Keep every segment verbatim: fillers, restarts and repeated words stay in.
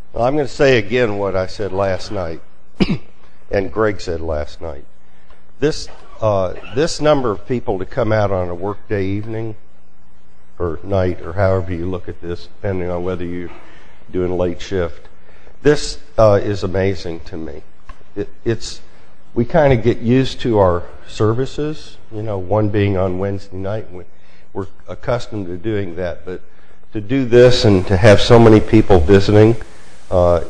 Well, I'm going to say again what I said last night, and Greg said last night. This uh, this number of people to come out on a workday evening or night, or however you look at this, depending on whether you're doing late shift, this uh, is amazing to me. It, it's we kind of get used to our services, you know, one being on Wednesday night. We're accustomed to doing that, but to do this and to have so many people visiting, uh,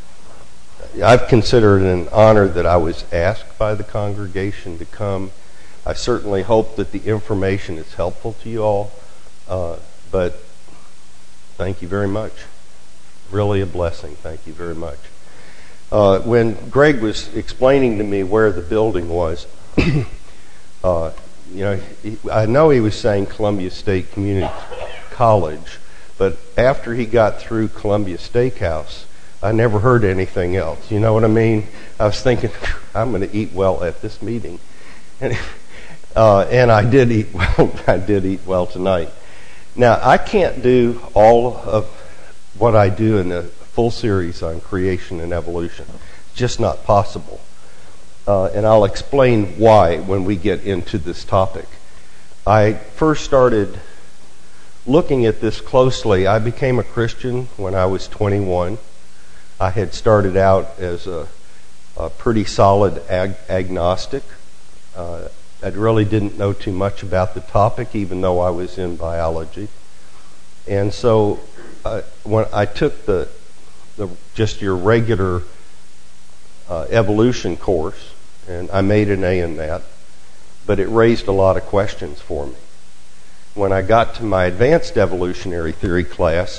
I've considered it an honor that I was asked by the congregation to come. I certainly hope that the information is helpful to you all, uh, but thank you very much. Really a blessing. Thank you very much. Uh, when Greg was explaining to me where the building was, uh, you know, he, I know he was saying Columbia State Community College, but after he got through Columbia Steakhouse, I never heard anything else. You know what I mean? I was thinking, I'm going to eat well at this meeting, and uh, and I did eat well. I did eat well tonight. Now I can't do all of what I do in a full series on creation and evolution. It's just not possible. Uh, and I'll explain why when we get into this topic. I first started looking at this closely. I became a Christian when I was twenty-one. I had started out as a, a pretty solid ag- agnostic. Uh, I really didn't know too much about the topic, even though I was in biology. And so uh, when I took the, the just your regular uh, evolution course, and I made an A in that, but it raised a lot of questions for me. When I got to my advanced evolutionary theory class,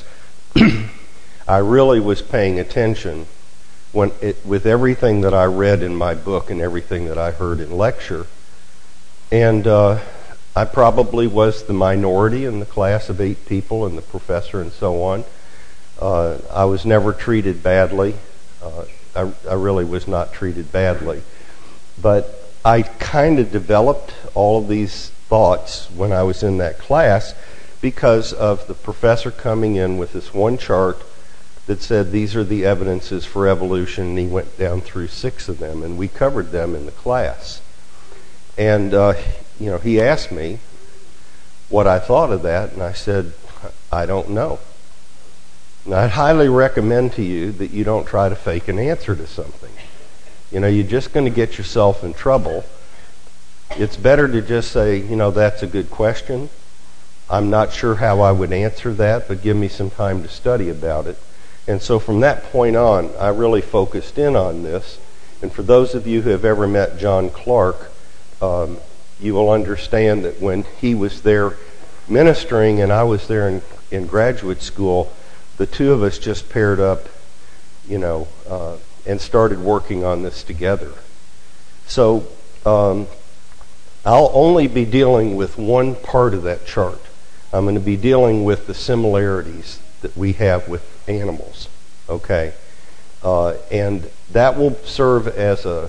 I really was paying attention when it, with everything that I read in my book and everything that I heard in lecture. And uh, I probably was the minority in the class of eight people and the professor and so on. Uh, I was never treated badly. Uh, I, I really was not treated badly. But I kind of developed all of these thoughts when I was in that class because of the professor coming in with this one chart that said these are the evidences for evolution, and he went down through six of them, and we covered them in the class. And, uh, you know, he asked me what I thought of that, and I said, I don't know. And I'd highly recommend to you that you don't try to fake an answer to something. You know, you're just going to get yourself in trouble. It's better to just say, you know, that's a good question. I'm not sure how I would answer that, but give me some time to study about it. And so from that point on, I really focused in on this. And for those of you who have ever met John Clark, um, you will understand that when he was there ministering and I was there in, in graduate school, the two of us just paired up, you know, uh, and started working on this together. So um, I'll only be dealing with one part of that chart. I'm going to be dealing with the similarities that we have with animals, okay? Uh, and that will serve as a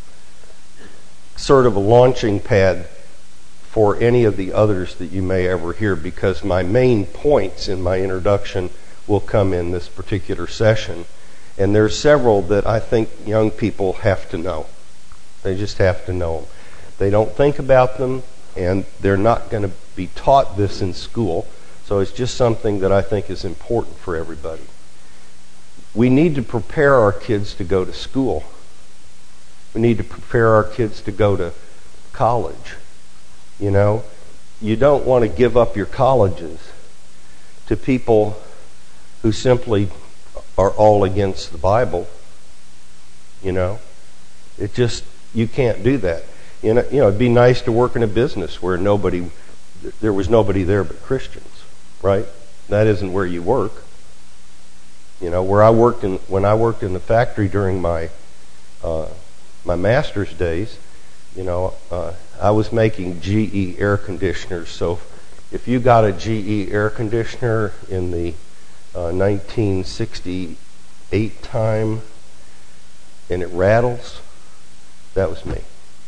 sort of a launching pad for any of the others that you may ever hear, because my main points in my introduction will come in this particular session. And there's several that I think young people have to know. They just have to know them. They don't think about them, and they're not going to be taught this in school. So it's just something that I think is important for everybody. We need to prepare our kids to go to school. We need to prepare our kids to go to college. You know, you don't want to give up your colleges to people who simply are all against the Bible. You know, it just, you can't do that. You know, you know, it'd be nice to work in a business where nobody, there was nobody there but Christians, right? That isn't where you work. You know, where I worked in, when I worked in the factory during my uh, my master's days, you know, uh, I was making G E air conditioners. So if you got a G E air conditioner in the uh, nineteen sixty-eight time and it rattles, that was me.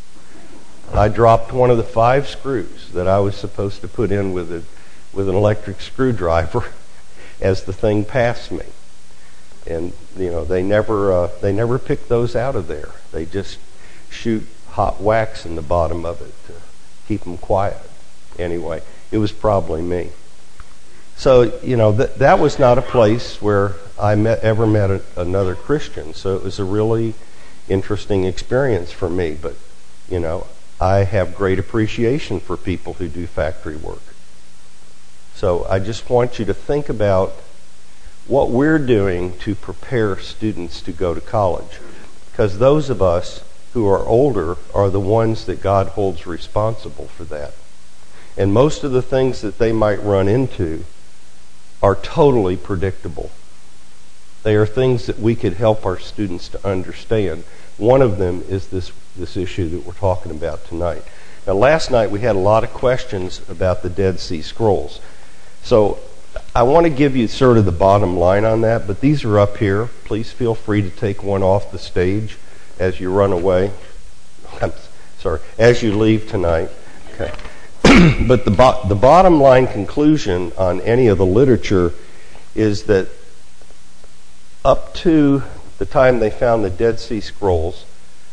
I dropped one of the five screws that I was supposed to put in with a with an electric screwdriver as the thing passed me. And you know, they never uh, they never pick those out of there. They just shoot hot wax in the bottom of it to keep them quiet. Anyway, it was probably me. So you know, th- that was not a place where I met, ever met a, another Christian. So it was a really interesting experience for me. But you know, I have great appreciation for people who do factory work. So I just want you to think about what we're doing to prepare students to go to college. Because those of us who are older are the ones that God holds responsible for that. And most of the things that they might run into are totally predictable. They are things that we could help our students to understand. One of them is this, this issue that we're talking about tonight. Now, last night we had a lot of questions about the Dead Sea Scrolls. So I want to give you sort of the bottom line on that, but these are up here. Please feel free to take one off the stage as you run away. I'm sorry, as you leave tonight. Okay. But the, bo- the bottom line conclusion on any of the literature is that up to the time they found the Dead Sea Scrolls,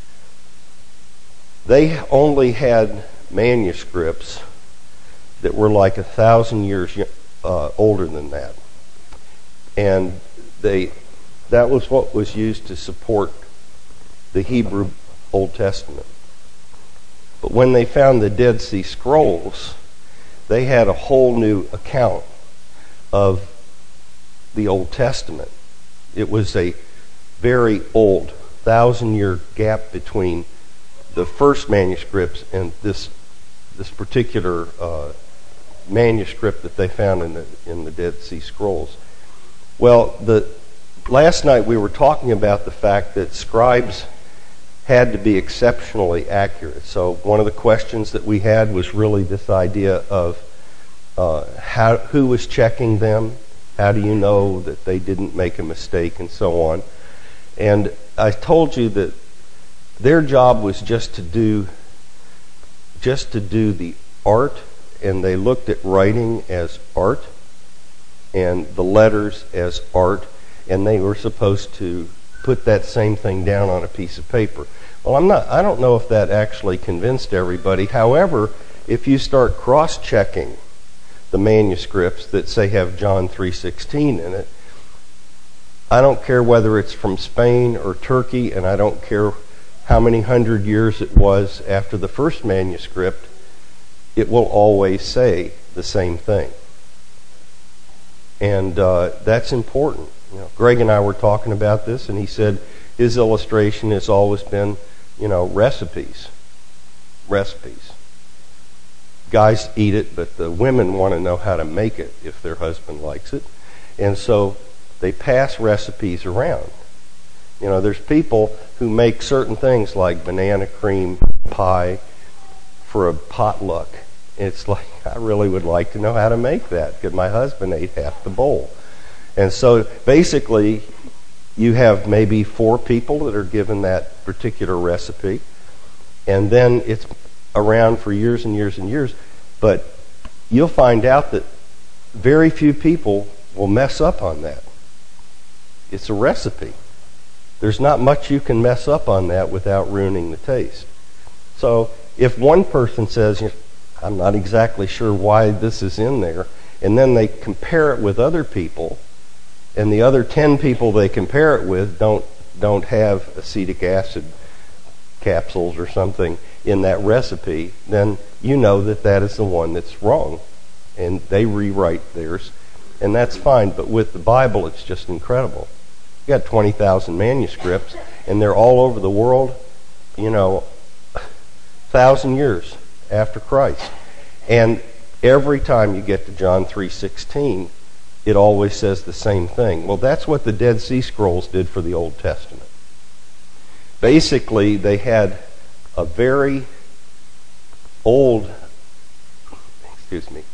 they only had manuscripts that were like a thousand years uh, older than that. And they that was what was used to support the Hebrew Old Testament. But when they found the Dead Sea Scrolls, they had a whole new account of the Old Testament. It was a very old, thousand-year gap between the first manuscripts and this this particular uh, manuscript that they found in the in the Dead Sea Scrolls. Well, the last night we were talking about the fact that scribes had to be exceptionally accurate. So one of the questions that we had was really this idea of uh, how who was checking them, how do you know that they didn't make a mistake, and so on. And I told you that their job was just to do just to do the art, and they looked at writing as art and the letters as art, and they were supposed to put that same thing down on a piece of paper. Well, I'm not I don't know if that actually convinced everybody. However, if you start cross-checking the manuscripts that say have John three sixteen in it, I don't care whether it's from Spain or Turkey, and I don't care how many hundred years it was after the first manuscript, it will always say the same thing. And uh, that's important. You know, Greg and I were talking about this, and he said his illustration has always been, you know, recipes. Recipes. Guys eat it, but the women want to know how to make it if their husband likes it. And so they pass recipes around. You know, there's people who make certain things like banana cream pie for a potluck. It's like, I really would like to know how to make that because my husband ate half the bowl. And so basically, you have maybe four people that are given that particular recipe, and then it's around for years and years and years. But you'll find out that very few people will mess up on that. It's a recipe. There's not much you can mess up on that without ruining the taste. So if one person says, I'm not exactly sure why this is in there, and then they compare it with other people, and the other ten people they compare it with don't don't have acetic acid capsules or something in that recipe, then you know that that is the one that's wrong, and they rewrite theirs, and that's fine. But with the Bible, it's just incredible. You got twenty thousand manuscripts, and they're all over the world, you know, thousand years after Christ. And every time you get to John three sixteen, it always says the same thing. Well, that's what the Dead Sea Scrolls did for the Old Testament. Basically, they had a very old, excuse me,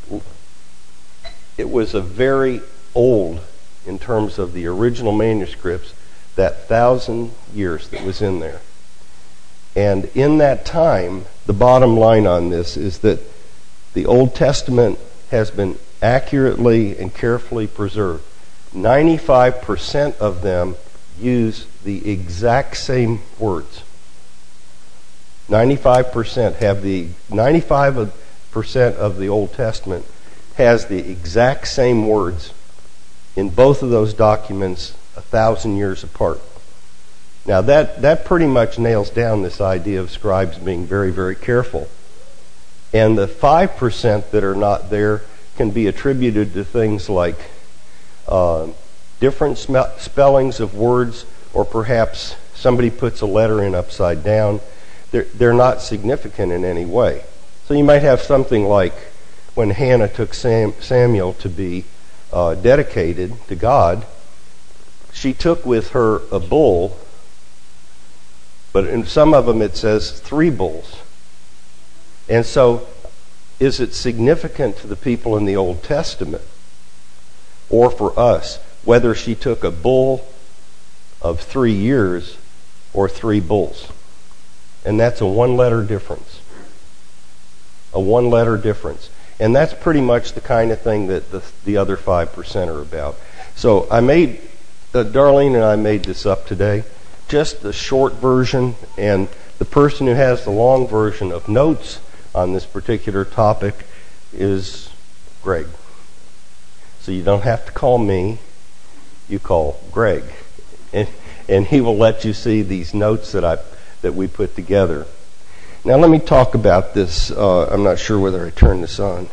it was a very old, in terms of the original manuscripts, that thousand years that was in there. And in that time, the bottom line on this is that the Old Testament has been accurately and carefully preserved. ninety-five percent of them use the exact same words. ninety-five percent have the ninety-five percent of the Old Testament has the exact same words in both of those documents a thousand years apart. Now that, that pretty much nails down this idea of scribes being very, very careful. And the five percent that are not there can be attributed to things like uh, different sm- spellings of words, or perhaps somebody puts a letter in upside down. They're, they're not significant in any way. So you might have something like when Hannah took Sam, Samuel to be uh, dedicated to God, she took with her a bull, but in some of them it says three bulls. And so, is it significant to the people in the Old Testament, or for us, whether she took a bull of three years or three bulls? And that's a one-letter difference. A one-letter difference. And that's pretty much the kind of thing that the, the other five percent are about. So I made, uh, Darlene and I made this up today, just the short version, and the person who has the long version of notes on this particular topic is Greg. So you don't have to call me, you call Greg. And, and he will let you see these notes that I that we put together. Now let me talk about this. Uh, I'm not sure whether I turn this on.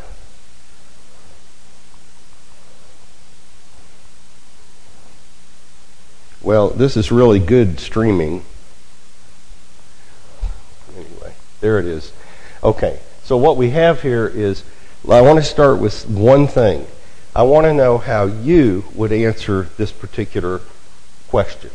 Well, this is really good streaming. Anyway, there it is. Okay, so what we have here is, I want to start with one thing. I want to know how you would answer this particular question.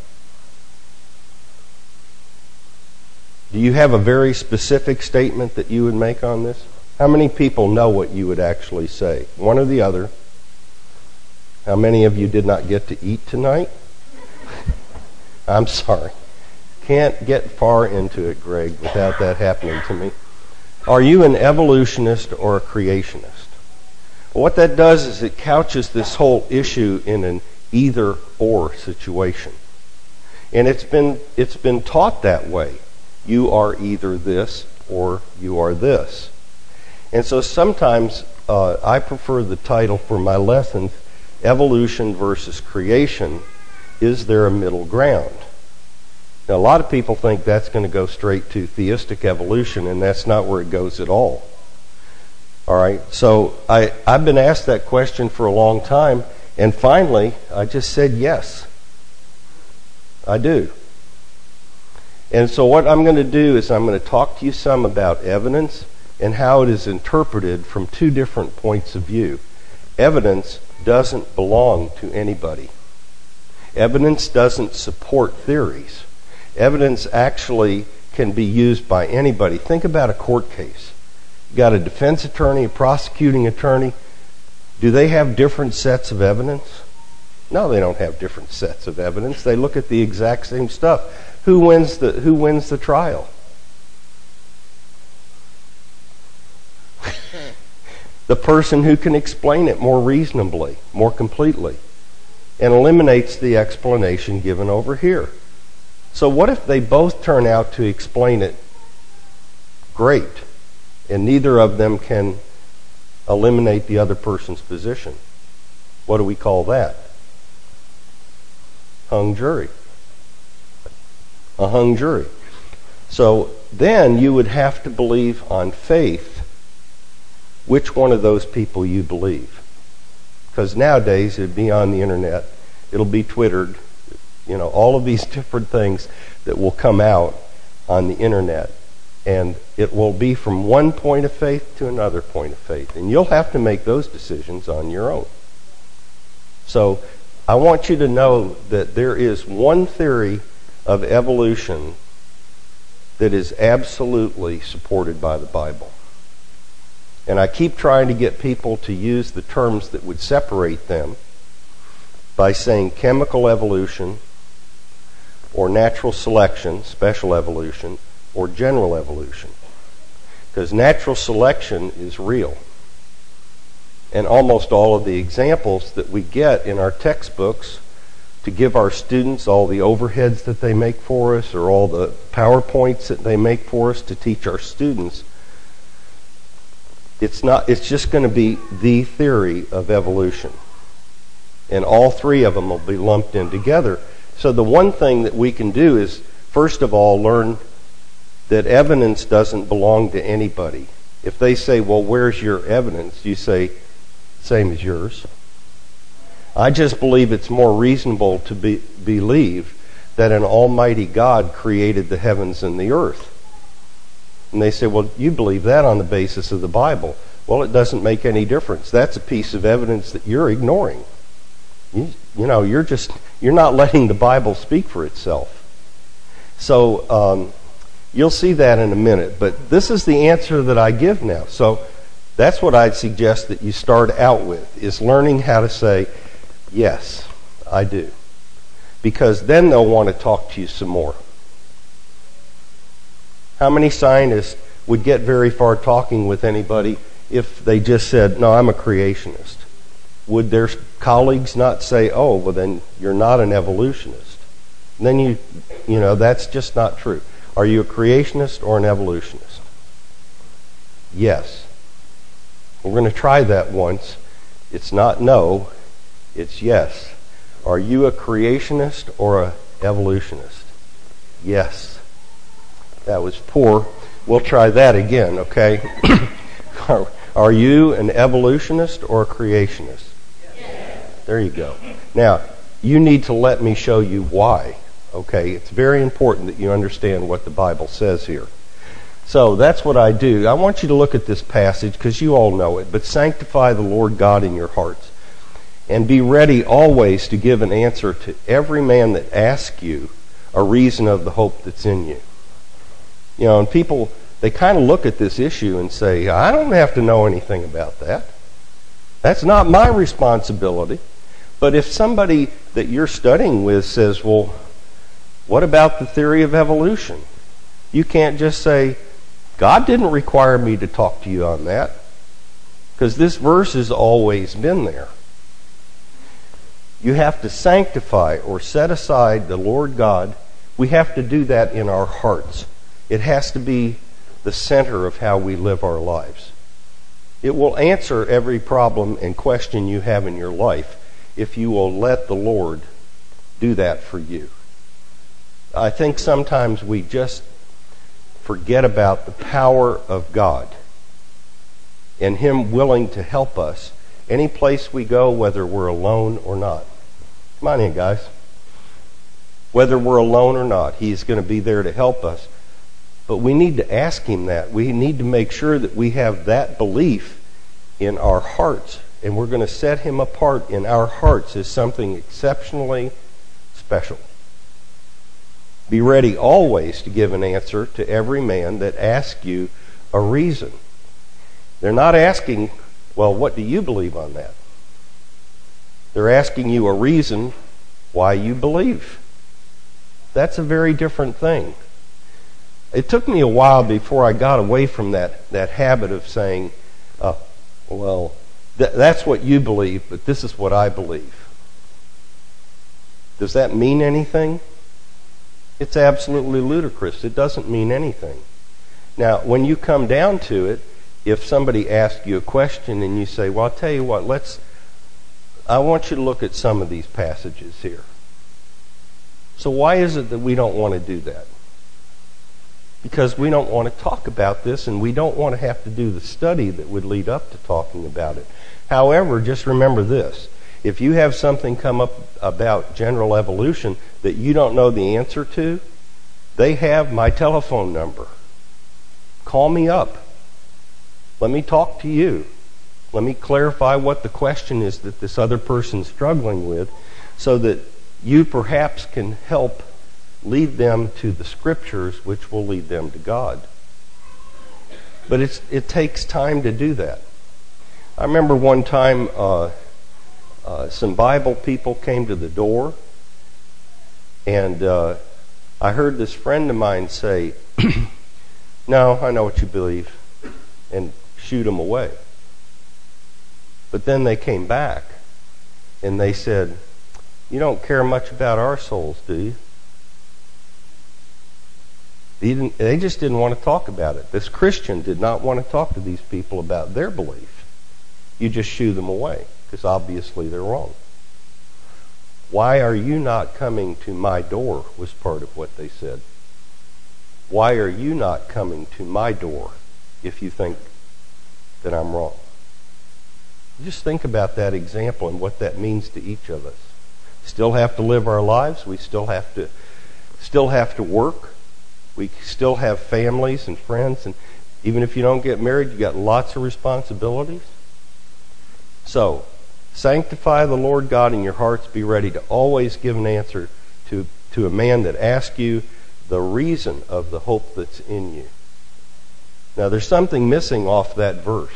Do you have a very specific statement that you would make on this? How many people know what you would actually say? One or the other. How many of you did not get to eat tonight? I'm sorry. Can't get far into it, Greg, without that happening to me. Are you an evolutionist or a creationist? What that does is it couches this whole issue in an either-or situation. And it's been it's been taught that way. You are either this or you are this. And so sometimes uh, I prefer the title for my lessons, Evolution versus Creation. Is there a middle ground? Now, a lot of people think that's going to go straight to theistic evolution, and that's not where it goes at all. All right, so I, I've been asked that question for a long time, and finally, I just said yes. I do. And so what I'm going to do is I'm going to talk to you some about evidence and how it is interpreted from two different points of view. Evidence doesn't belong to anybody. Evidence doesn't support theories. Evidence actually can be used by anybody. Think about a court case. You got a defense attorney, a prosecuting attorney. Do they have different sets of evidence? No, they don't have different sets of evidence. They look at the exact same stuff. Who wins the who wins the trial? The person who can explain it more reasonably, more completely, and eliminates the explanation given over here. So what if they both turn out to explain it great, and neither of them can eliminate the other person's position? What do we call that? Hung jury. A hung jury. So then you would have to believe on faith which one of those people you believe. Because nowadays it'd be on the internet, it'll be twittered, you know, all of these different things that will come out on the internet. And it will be from one point of faith to another point of faith. And you'll have to make those decisions on your own. So I want you to know that there is one theory of evolution that is absolutely supported by the Bible. And I keep trying to get people to use the terms that would separate them by saying chemical evolution or natural selection, special evolution, or general evolution. Because natural selection is real. And almost all of the examples that we get in our textbooks to give our students all the overheads that they make for us or all the PowerPoints that they make for us to teach our students, it's not, it's just going to be the theory of evolution. And all three of them will be lumped in together. So the one thing that we can do is, first of all, learn that evidence doesn't belong to anybody. If they say, well, where's your evidence? You say, same as yours. I just believe it's more reasonable to be, believe that an almighty God created the heavens and the earth. And they say, well, you believe that on the basis of the Bible. Well, it doesn't make any difference. That's a piece of evidence that you're ignoring. You, you know, you're just, you're not letting the Bible speak for itself. So um, you'll see that in a minute. But this is the answer that I give now. So that's what I'd suggest that you start out with, is learning how to say, yes, I do. Because then they'll want to talk to you some more. How many scientists would get very far talking with anybody if they just said, no, I'm a creationist? Would their colleagues not say, oh, well, then you're not an evolutionist? And then you, you know, that's just not true. Are you a creationist or an evolutionist? Yes. We're going to try that once. It's not no, it's yes. Are you a creationist or an evolutionist? Yes. That was poor. We'll try that again, okay? are, are you an evolutionist or a creationist? Yes. There you go. Now, you need to let me show you why, okay? It's very important that you understand what the Bible says here. So that's what I do. I want you to look at this passage because you all know it. But sanctify the Lord God in your hearts, and be ready always to give an answer to every man that asks you a reason of the hope that's in you. You know, and people, they kind of look at this issue and say, I don't have to know anything about that. That's not my responsibility. But if somebody that you're studying with says, well, what about the theory of evolution? You can't just say, God didn't require me to talk to you on that, because this verse has always been there. You have to sanctify or set aside the Lord God. We have to do that in our hearts. It has to be the center of how we live our lives. It will answer every problem and question you have in your life if you will let the Lord do that for you. I think sometimes we just forget about the power of God and Him willing to help us any place we go, whether we're alone or not. Come on in, guys. Whether we're alone or not, He's going to be there to help us. But we need to ask Him that. We need to make sure that we have that belief in our hearts, and we're going to set Him apart in our hearts as something exceptionally special. Be ready always to give an answer to every man that asks you a reason. They're not asking, well, what do you believe on that? They're asking you a reason why you believe. That's a very different thing. It took me a while before I got away from that, that habit of saying, uh, well, th- that's what you believe, but this is what I believe. Does that mean anything? It's absolutely ludicrous. It doesn't mean anything. Now, when you come down to it, if somebody asks you a question and you say, well, I'll tell you what, let's, I want you to look at some of these passages here. So why is it that we don't want to do that? Because we don't want to talk about this, and we don't want to have to do the study that would lead up to talking about it. However, just remember this. If you have something come up about general evolution that you don't know the answer to, they have my telephone number. Call me up. Let me talk to you. Let me clarify what the question is that this other person's struggling with, so that you perhaps can help lead them to the Scriptures, which will lead them to God. But it's, it takes time to do that. I remember one time uh, uh, some Bible people came to the door, and uh, I heard this friend of mine say, no, I know what you believe, and shoot them away. But then they came back and they said, "You don't care much about our souls, do you?" They, didn't, they just didn't want to talk about it. This Christian did not want to talk to these people about their belief. You just shoo them away, because obviously they're wrong. "Why are you not coming to my door?" was part of what they said. Why are you not coming to my door if you think that I'm wrong? Just think about that example and what that means to each of us. Still have to live our lives. We still have to still have to work. We still have families and friends, and even if you don't get married, you got lots of responsibilities. So, sanctify the Lord God in your hearts. Be ready to always give an answer to, to a man that asks you the reason of the hope that's in you. Now, there's something missing off that verse.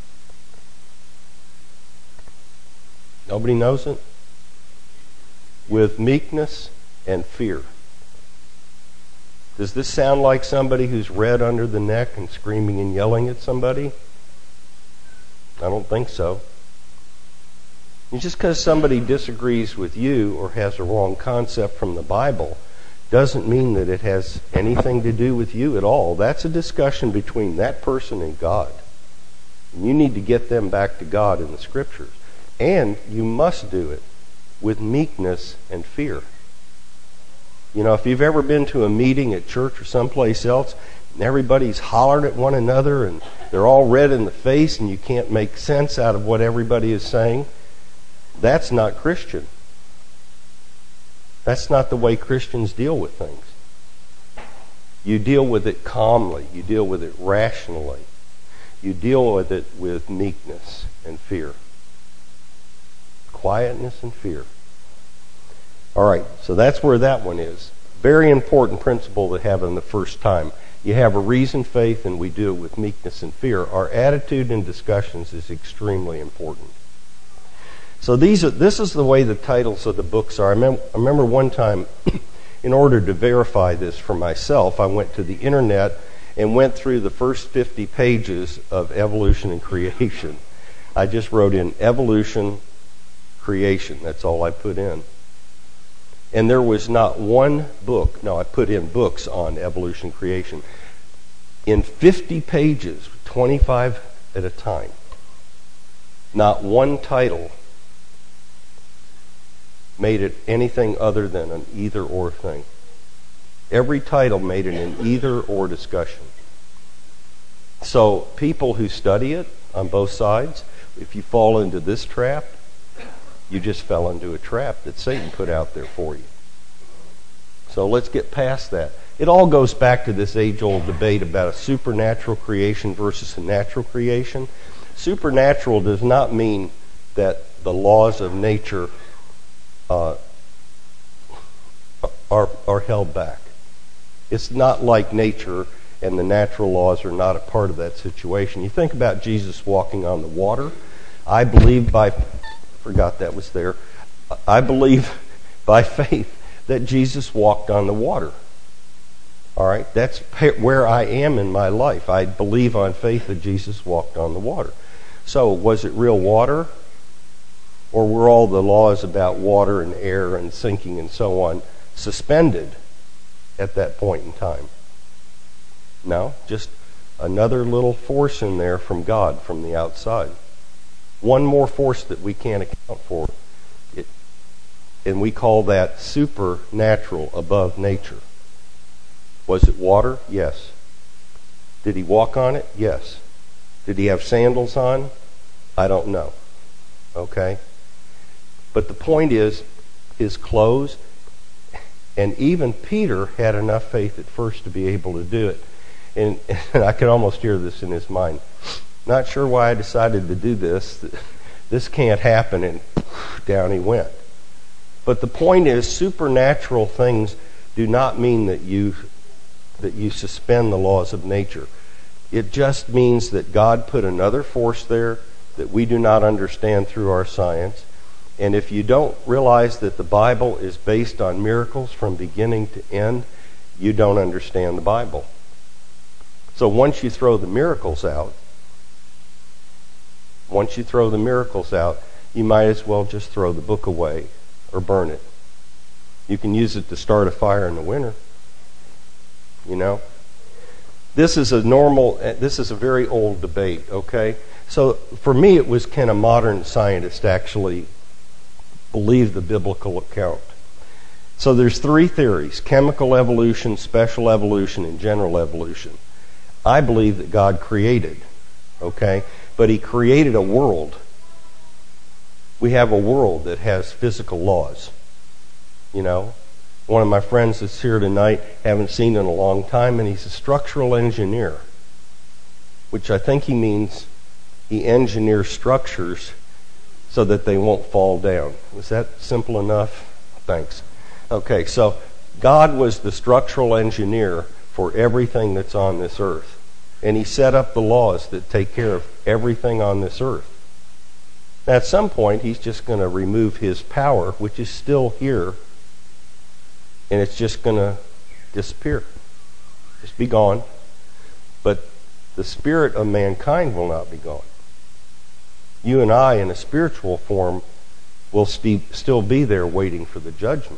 Nobody knows it? With meekness and fear. Does this sound like somebody who's red under the neck and screaming and yelling at somebody? I don't think so. And just because somebody disagrees with you or has a wrong concept from the Bible doesn't mean that it has anything to do with you at all. That's a discussion between that person and God. And you need to get them back to God in the Scriptures. And you must do it with meekness and fear. You know, if you've ever been to a meeting at church or someplace else, and everybody's hollering at one another, and they're all red in the face, and you can't make sense out of what everybody is saying, that's not Christian. That's not the way Christians deal with things. You deal with it calmly. You deal with it rationally. You deal with it with meekness and fear. Quietness and fear. All right, so that's where that one is. Very important principle to have in the first time. You have a reasoned faith, and we do it with meekness and fear. Our attitude in discussions is extremely important. So these are, this is the way the titles of the books are. I, mem- I remember one time, in order to verify this for myself, I went to the internet and went through the first fifty pages of Evolution and Creation. I just wrote in Evolution, Creation. That's all I put in. And there was not one book, no, I put in books on evolution creation, in fifty pages, twenty-five at a time. Not one title made it anything other than an either-or thing. Every title made it an either-or discussion. So people who study it on both sides, if you fall into this trap, you just fell into a trap that Satan put out there for you. So let's get past that. It all goes back to this age-old debate about a supernatural creation versus a natural creation. Supernatural does not mean that the laws of nature uh, are, are held back. It's not like nature, and the natural laws are not a part of that situation. You think about Jesus walking on the water. I believe by... forgot that was there. I believe by faith that Jesus walked on the water. All right? That's where I am in my life. I believe on faith that Jesus walked on the water. So, was it real water? Or were all the laws about water and air and sinking and so on suspended at that point in time? No, just another little force in there from God, from the outside. One more force that we can't account for. It, and we call that supernatural, above nature. Was it water? Yes. Did he walk on it? Yes. Did he have sandals on? I don't know. Okay? But the point is, his clothes, and even Peter had enough faith at first to be able to do it. And, and I could almost hear this in his mind. Not sure why I decided to do this. This can't happen, and down he went. But the point is, supernatural things do not mean that you that you suspend the laws of nature. It just means that God put another force there that we do not understand through our science. And if you don't realize that the Bible is based on miracles from beginning to end, you don't understand the Bible. So once you throw the miracles out, Once you throw the miracles out, you might as well just throw the book away or burn it. You can use it to start a fire in the winter. You know? This is a normal, this is a very old debate, okay? So for me, it was, can a modern scientist actually believe the biblical account? So there's three theories: chemical evolution, special evolution, and general evolution. I believe that God created, okay? But he created a world. We have a world that has physical laws, you know? One of my friends that's here tonight, haven't seen in a long time, and he's a structural engineer, which I think he means he engineers structures so that they won't fall down. Was that simple enough? Thanks. Okay, so God was the structural engineer for everything that's on this earth. And he set up the laws that take care of everything on this earth. At some point, he's just going to remove his power, which is still here, and it's just going to disappear. Just be gone. But the spirit of mankind will not be gone. You and I, in a spiritual form, will st- still be there waiting for the judgment.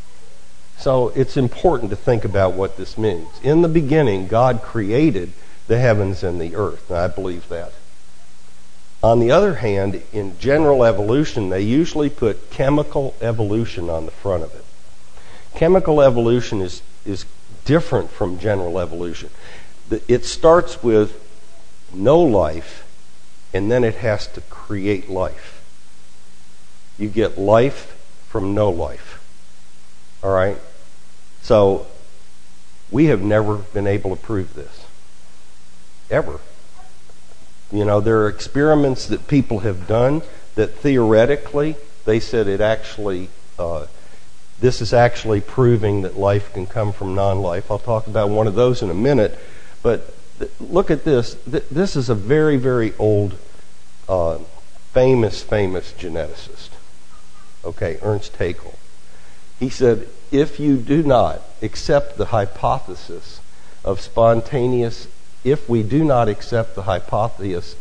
So it's important to think about what this means. In the beginning, God created the heavens and the earth. And I believe that. On the other hand, in general evolution, they usually put chemical evolution on the front of it. Chemical evolution is, is different from general evolution. It starts with no life, and then it has to create life. You get life from no life. All right? So, we have never been able to prove this. Ever. You know, there are experiments that people have done that theoretically, they said it actually, uh, this is actually proving that life can come from non-life. I'll talk about one of those in a minute. But th- look at this. Th- this is a very, very old, uh, famous, famous geneticist. Okay, Ernst Haeckel. He said, if you do not accept the hypothesis of spontaneous, if we do not accept the hypothesis,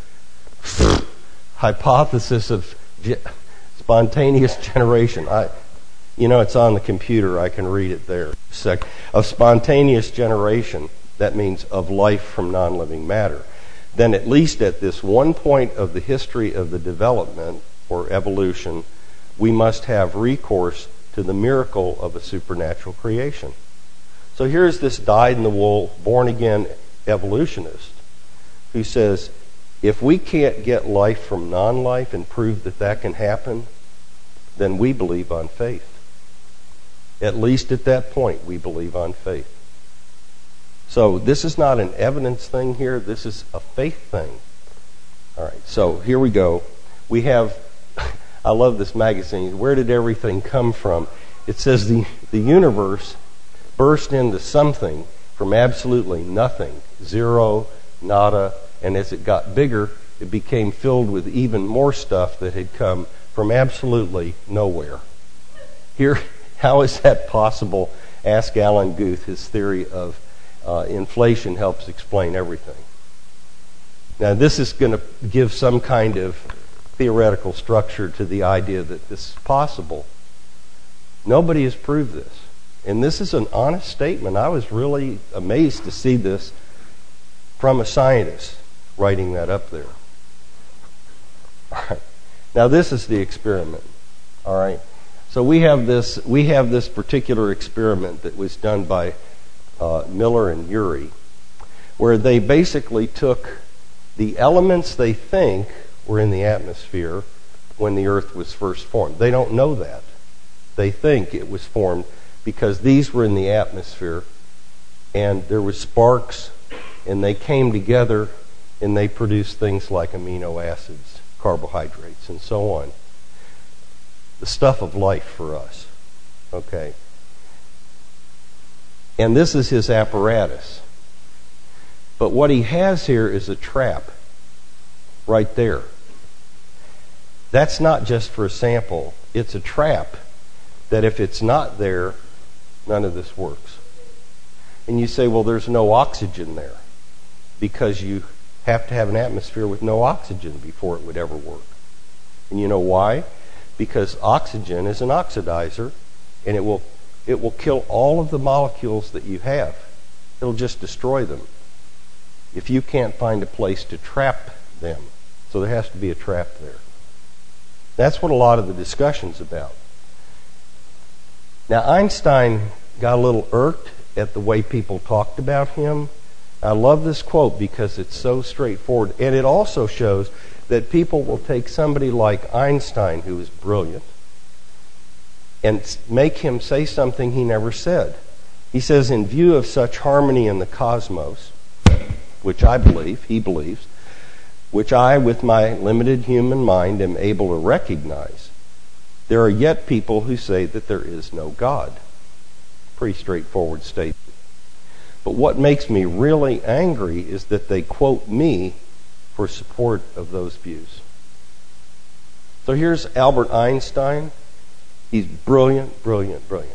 hypothesis of ge- spontaneous generation, I, you know, it's on the computer, I can read it there. Sec- of spontaneous generation, that means of life from non-living matter, then at least at this one point of the history of the development or evolution, we must have recourse to the miracle of a supernatural creation. So here's this dyed-in-the-wool, born-again evolutionist who says, if we can't get life from non-life and prove that that can happen, then we believe on faith. At least at that point, we believe on faith. So this is not an evidence thing here. This is a faith thing. All right, so here we go. We have... I love this magazine. Where did everything come from? It says the, the universe burst into something from absolutely nothing, zero, nada, and as it got bigger, it became filled with even more stuff that had come from absolutely nowhere. Here, how is that possible? Ask Alan Guth. His theory of uh, inflation helps explain everything. Now, this is going to give some kind of theoretical structure to the idea that this is possible. Nobody has proved this. And this is an honest statement. I was really amazed to see this from a scientist writing that up there. All right. Now this is the experiment. All right. So we have this we have this particular experiment that was done by uh, Miller and Urey, where they basically took the elements they think were in the atmosphere when the Earth was first formed. They don't know that. They think it was formed because these were in the atmosphere and there were sparks and they came together and they produced things like amino acids, carbohydrates, and so on. The stuff of life for us. Okay. And this is his apparatus. But what he has here is a trap right there. That's not just for a sample. It's a trap that if it's not there, none of this works. And you say, well, there's no oxygen there because you have to have an atmosphere with no oxygen before it would ever work. And you know why? Because oxygen is an oxidizer, and it will it will kill all of the molecules that you have. It'll just destroy them if you can't find a place to trap them. So there has to be a trap there. That's what a lot of the discussion's about. Now, Einstein got a little irked at the way people talked about him. I love this quote because it's so straightforward, and it also shows that people will take somebody like Einstein, who is brilliant, and make him say something he never said. He says, in view of such harmony in the cosmos, which I believe, he believes, which I, with my limited human mind, am able to recognize, there are yet people who say that there is no God. Pretty straightforward statement. But what makes me really angry is that they quote me for support of those views. So here's Albert Einstein. He's brilliant, brilliant, brilliant.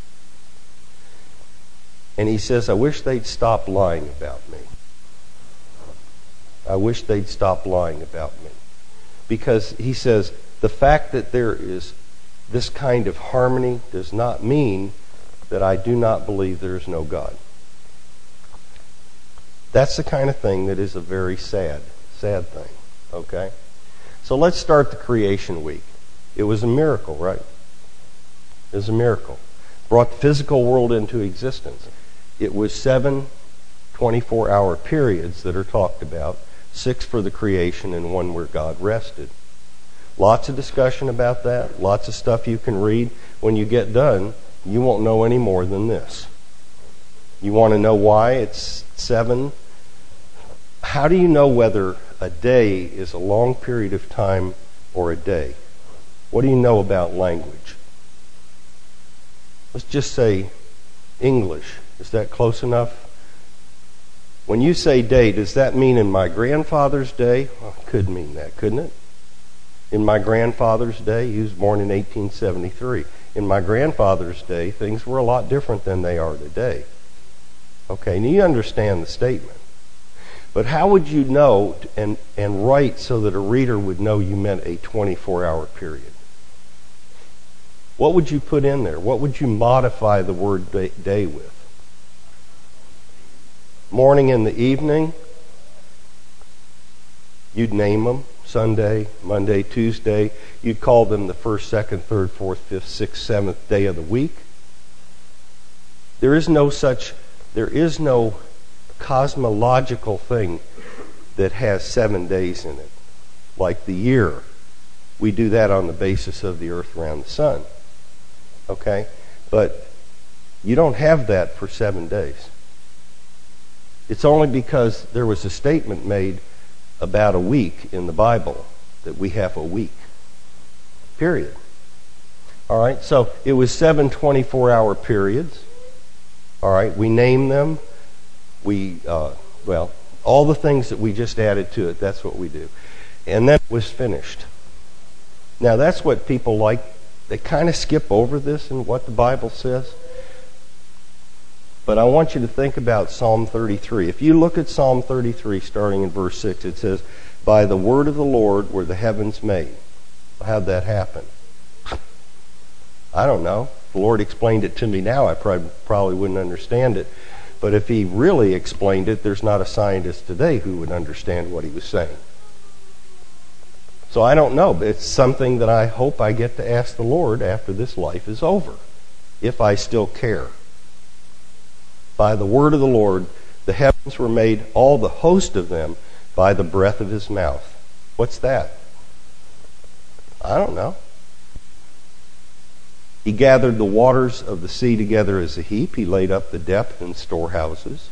And he says, I wish they'd stop lying about me. I wish they'd stop lying about me. Because he says, the fact that there is this kind of harmony does not mean that I do not believe there is no God. That's the kind of thing that is a very sad, sad thing. Okay? So let's start the creation week. It was a miracle, right? It was a miracle. Brought the physical world into existence. It was seven twenty-four hour periods that are talked about, six for the creation and one where God rested. Lots of discussion about that, lots of stuff you can read. When you get done, you won't know any more than this. You want to know why it's seven? How do you know whether a day is a long period of time or a day? What do you know about language? Let's just say English. Is that close enough? When you say day, does that mean in my grandfather's day? Well, it could mean that, couldn't it? In my grandfather's day, he was born in eighteen seventy-three. In my grandfather's day, things were a lot different than they are today. Okay, now you understand the statement. But how would you know and, and write so that a reader would know you meant a twenty-four hour period? What would you put in there? What would you modify the word day, day with? Morning and the evening? You'd name them. Sunday, Monday, Tuesday. You'd call them the first, second, third, fourth, fifth, sixth, seventh day of the week. There is no such, there is no cosmological thing that has seven days in it. Like the year. We do that on the basis of the earth around the sun. Okay? But you don't have that for seven days. It's only because there was a statement made about a week in the Bible that we have a week. Period. All right? So it was seven twenty-four hour periods. All right? We name them. We, uh, well, all the things that we just added to it, that's what we do. And then it was finished. Now, that's what people like. They kind of skip over this and what the Bible says. But I want you to think about Psalm thirty-three. If you look at Psalm thirty-three, starting in verse six, it says, by the word of the Lord were the heavens made. How'd that happen? I don't know. If the Lord explained it to me now, I probably, probably wouldn't understand it. But if he really explained it, there's not a scientist today who would understand what he was saying. So I don't know, but it's something that I hope I get to ask the Lord after this life is over, if I still care. By the word of the Lord, the heavens were made, all the host of them, by the breath of his mouth. What's that? I don't know. He gathered the waters of the sea together as a heap. He laid up the depth in storehouses.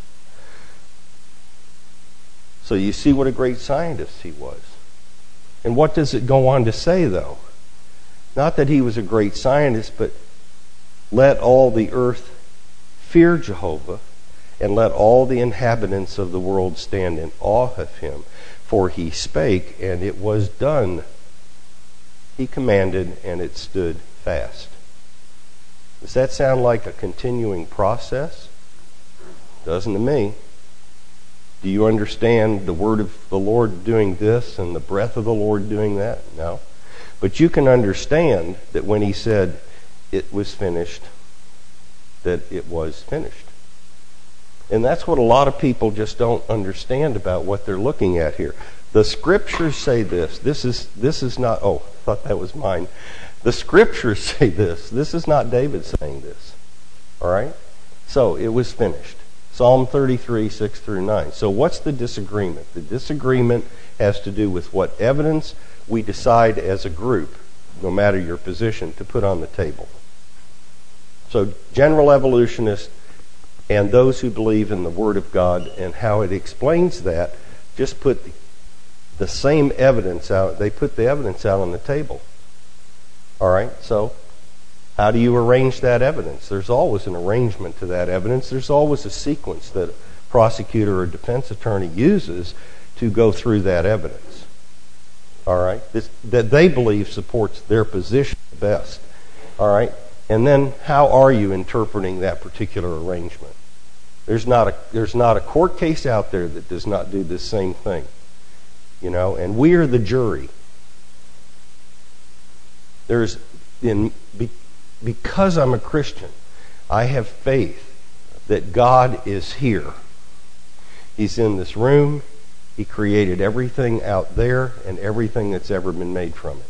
So you see what a great scientist he was. And what does it go on to say, though? Not that he was a great scientist, but let all the earth fear Jehovah, and let all the inhabitants of the world stand in awe of him. For he spake, and it was done. He commanded, and it stood fast. Does that sound like a continuing process? Doesn't to me. Do you understand the word of the Lord doing this and the breath of the Lord doing that? No. But you can understand that when he said it was finished, that it was finished. And that's what a lot of people just don't understand about what they're looking at here. The scriptures say this. This is this is not, oh, I thought that was mine. The scriptures say this. This is not David saying this. All right? So it was finished. Psalm thirty-three, six through nine. So what's the disagreement? The disagreement has to do with what evidence we decide as a group, no matter your position, to put on the table. So general evolutionists and those who believe in the Word of God and how it explains that just put the, the same evidence out. They put the evidence out on the table. All right? So how do you arrange that evidence? There's always an arrangement to that evidence. There's always a sequence that a prosecutor or defense attorney uses to go through that evidence. All right? This, that they believe supports their position best. All right? And then how are you interpreting that particular arrangement? There's not a there's not a court case out there that does not do this same thing. You know, and we are the jury. There's in be, because I'm a Christian, I have faith that God is here. He's in this room. He created everything out there and everything that's ever been made from it.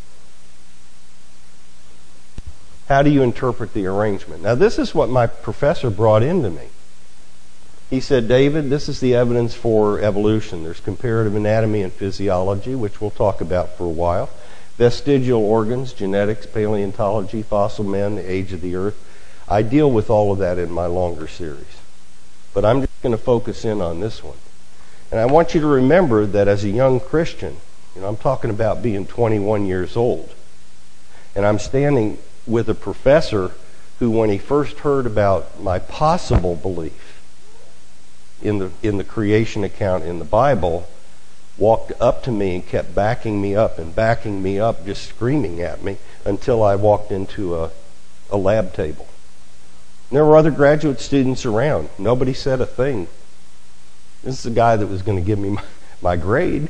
How do you interpret the arrangement? Now, this is what my professor brought into me. He said, David, this is the evidence for evolution. There's comparative anatomy and physiology, which we'll talk about for a while. Vestigial organs, genetics, paleontology, fossil men, the age of the earth. I deal with all of that in my longer series. But I'm just going to focus in on this one. And I want you to remember that as a young Christian, you know, I'm talking about being twenty-one years old. And I'm standing with a professor who, when he first heard about my possible belief in the in the creation account in the Bible, walked up to me and kept backing me up and backing me up, just screaming at me until I walked into a, a lab table. And there were other graduate students around. Nobody said a thing. This is the guy that was going to give me my, my grade.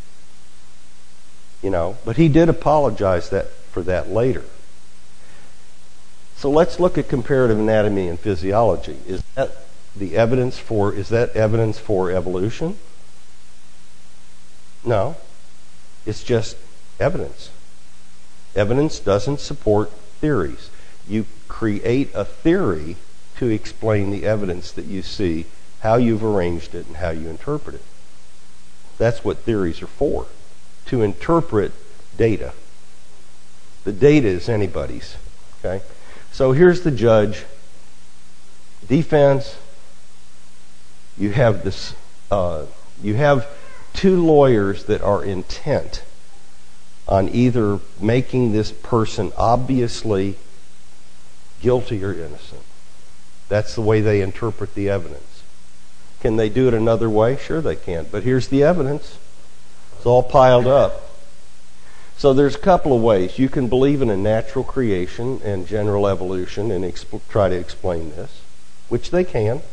You know, but he did apologize that for that later. So let's look at comparative anatomy and physiology. Is that the evidence for is that evidence for evolution? No. It's just evidence. Evidence doesn't support theories. You create a theory to explain the evidence that you see, how you've arranged it, and how you interpret it. That's what theories are for, to interpret data. The data is anybody's. Okay? So here's the judge. Defense. You have this. Uh, you have two lawyers that are intent on either making this person obviously guilty or innocent. That's the way they interpret the evidence. Can they do it another way? Sure they can. But here's the evidence. It's all piled up. So there's a couple of ways. You can believe in a natural creation and general evolution and exp- try to explain this, which they can.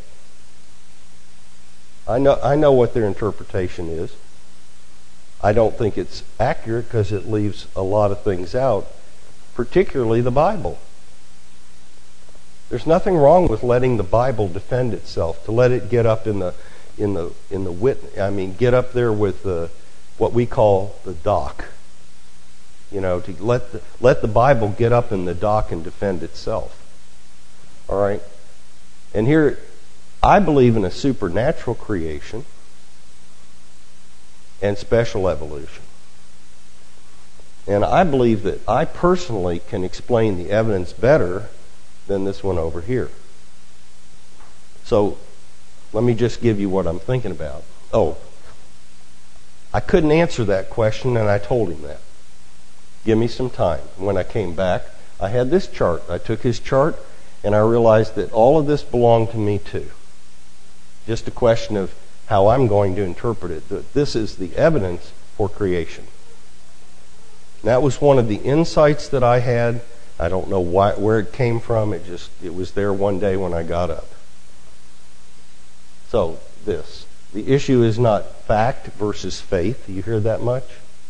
I know, I know what their interpretation is. I don't think it's accurate because it leaves a lot of things out, particularly the Bible. There's nothing wrong with letting the Bible defend itself, to let it get up in the in the in the wit. I mean, get up there with the what we call the dock. You know, to let the, let the Bible get up in the dock and defend itself. All right? And here, I believe in a supernatural creation and special evolution. And I believe that I personally can explain the evidence better than this one over here. So, let me just give you what I'm thinking about. Oh, I couldn't answer that question, and I told him that. Give me some time. When I came back, I had this chart. I took his chart, and I realized that all of this belonged to me too. Just a question of how I'm going to interpret it. That this is the evidence for creation. And that was one of the insights that I had. I don't know why, where it came from. It just it was there one day when I got up. So this. The issue is not fact versus faith. You hear that much?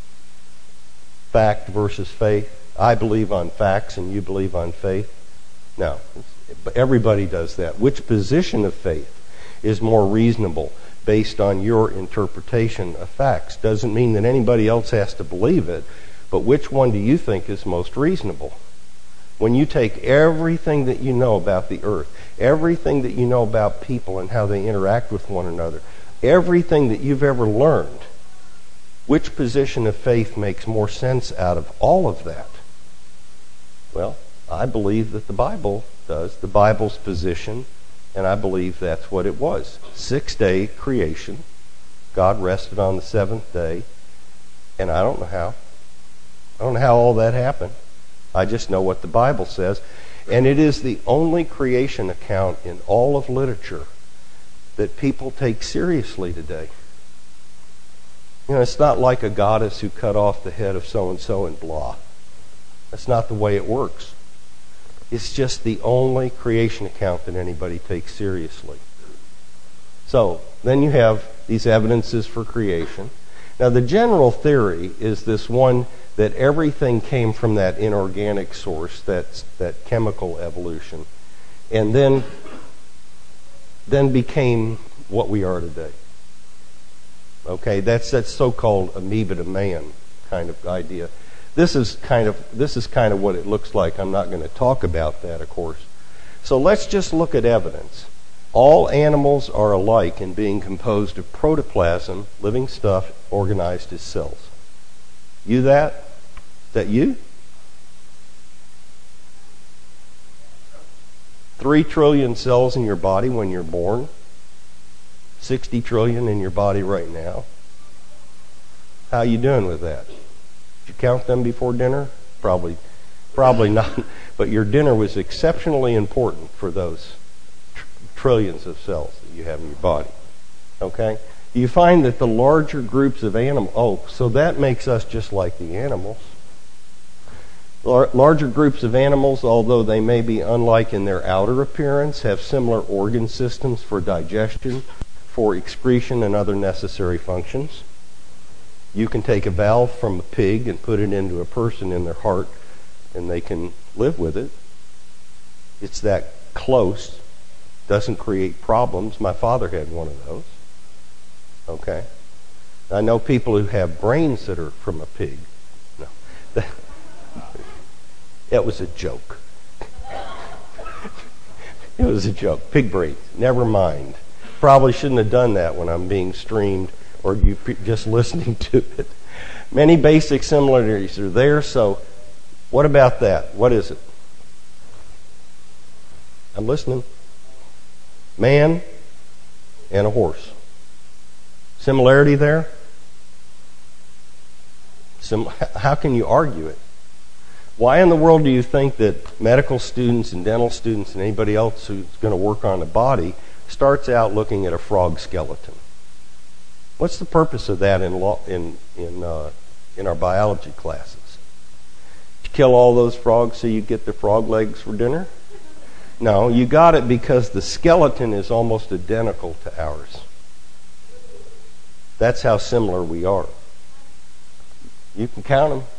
Fact versus faith. I believe on facts and you believe on faith. No, everybody does that. Which position of faith is more reasonable based on your interpretation of facts? Doesn't mean that anybody else has to believe it, but which one do you think is most reasonable? When you take everything that you know about the earth, everything that you know about people and how they interact with one another, everything that you've ever learned, which position of faith makes more sense out of all of that? Well, I believe that the Bible does, the Bible's position, and I believe that's what it was. Six-day creation. God rested on the seventh day, and I don't know how. I don't know how all that happened. I just know what the Bible says, and it is the only creation account in all of literature that people take seriously today. You know, it's not like a goddess who cut off the head of so-and-so and blah. That's not the way it works. It's just the only creation account that anybody takes seriously. So, then you have these evidences for creation. Now, the general theory is this one that everything came from that inorganic source, that, that chemical evolution, and then, then became what we are today. Okay, that's that so-called amoeba to man kind of idea. This is kind of this is kind of what it looks like. I'm not going to talk about that, of course. So let's just look at evidence. All animals are alike in being composed of protoplasm, living stuff organized as cells. You that? Is that you? Three trillion cells in your body when you're born. sixty trillion in your body right now. How you doing with that? Did you count them before dinner? Probably, probably not. But your dinner was exceptionally important for those tr- trillions of cells that you have in your body. Okay? You find that the larger groups of animals, oh, so that makes us just like the animals. Lar- larger groups of animals, although they may be unlike in their outer appearance, have similar organ systems for digestion, for excretion, and other necessary functions. You can take a valve from a pig and put it into a person in their heart, and they can live with it. It's that close. Doesn't create problems. My father had one of those. Okay? I know people who have brains that are from a pig. No. That was a joke. It was a joke. Pig brains. Never mind. Probably shouldn't have done that when I'm being streamed or you just listening to it. Many basic similarities are there, so what about that? What is it? I'm listening. Man and a horse. Similarity there? Sim- how can you argue it? Why in the world do you think that medical students and dental students and anybody else who's going to work on the body starts out looking at a frog skeleton? What's the purpose of that in law, in in uh, in our biology classes? Did you kill all those frogs so you get the frog legs for dinner? No, you got it because the skeleton is almost identical to ours. That's how similar we are. You can count them.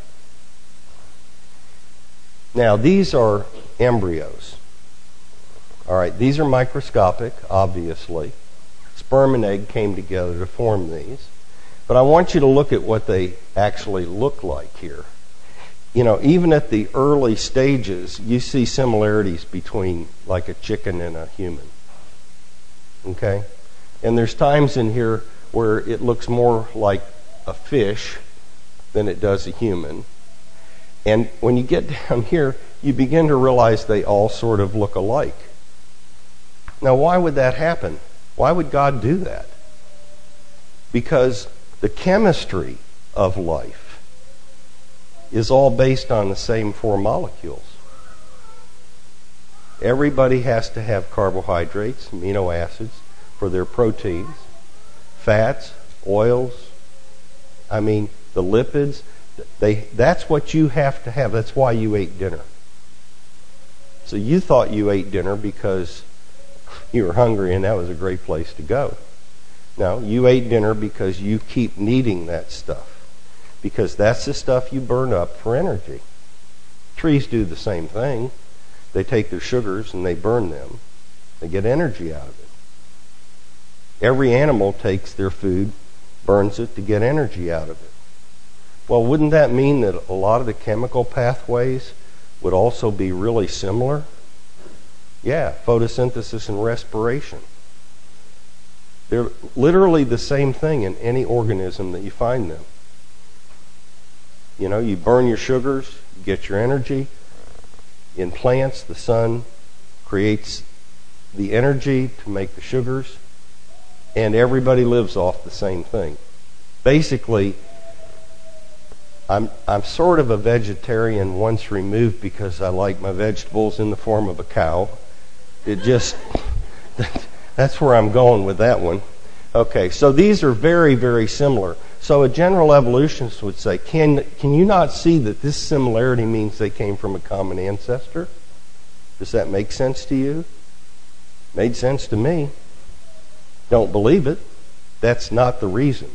Now, these are embryos. All right, these are microscopic, obviously. Sperm and egg came together to form these. But I want you to look at what they actually look like here. You know, even at the early stages, you see similarities between like a chicken and a human. Okay? And there's times in here where it looks more like a fish than it does a human. And when you get down here, you begin to realize they all sort of look alike. Now, why would that happen? Why would God do that? Because the chemistry of life is all based on the same four molecules. Everybody has to have carbohydrates, amino acids, for their proteins, fats, oils, I mean, the lipids. They, that's what you have to have. That's why you ate dinner. So you thought you ate dinner because you were hungry and that was a great place to go. No, you ate dinner because you keep needing that stuff. Because that's the stuff you burn up for energy. Trees do the same thing. They take their sugars and they burn them. They get energy out of it. Every animal takes their food, burns it to get energy out of it. Well, wouldn't that mean that a lot of the chemical pathways would also be really similar? Yeah, photosynthesis and respiration. They're literally the same thing in any organism that you find them. You know, you burn your sugars, you get your energy. In plants, the sun creates the energy to make the sugars, and everybody lives off the same thing. Basically, I'm I'm sort of a vegetarian once removed because I like my vegetables in the form of a cow. It just, that's where I'm going with that one. Okay, so these are very, very similar. So a general evolutionist would say, can can you not see that this similarity means they came from a common ancestor? Does that make sense to you? Made sense to me. Don't believe it. That's not the reason.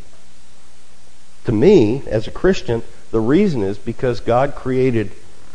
To me, as a Christian, the reason is because God created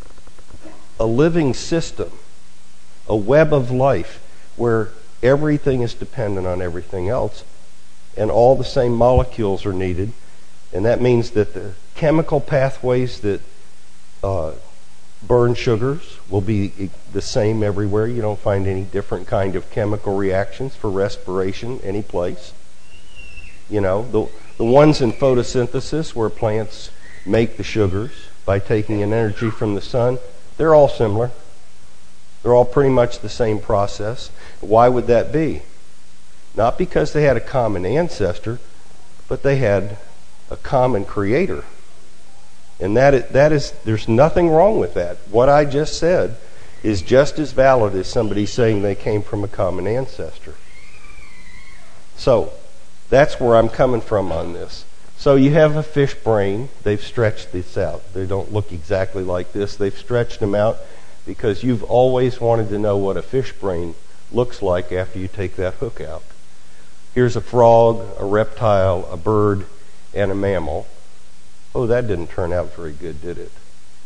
a living system, a web of life, where everything is dependent on everything else, and all the same molecules are needed. And that means that the chemical pathways that uh, burn sugars will be the same everywhere. You don't find any different kind of chemical reactions for respiration any place. You know, the, the ones in photosynthesis where plants make the sugars by taking an energy from the sun, they're all similar. They're all pretty much the same process. Why would that be? Not because they had a common ancestor, but they had a common creator. And that is, that is, there's nothing wrong with that. What I just said is just as valid as somebody saying they came from a common ancestor. So, that's where I'm coming from on this. So you have a fish brain. They've stretched this out. They don't look exactly like this. They've stretched them out because you've always wanted to know what a fish brain looks like after you take that hook out. Here's a frog, a reptile, a bird, and a mammal. Oh, that didn't turn out very good, did it?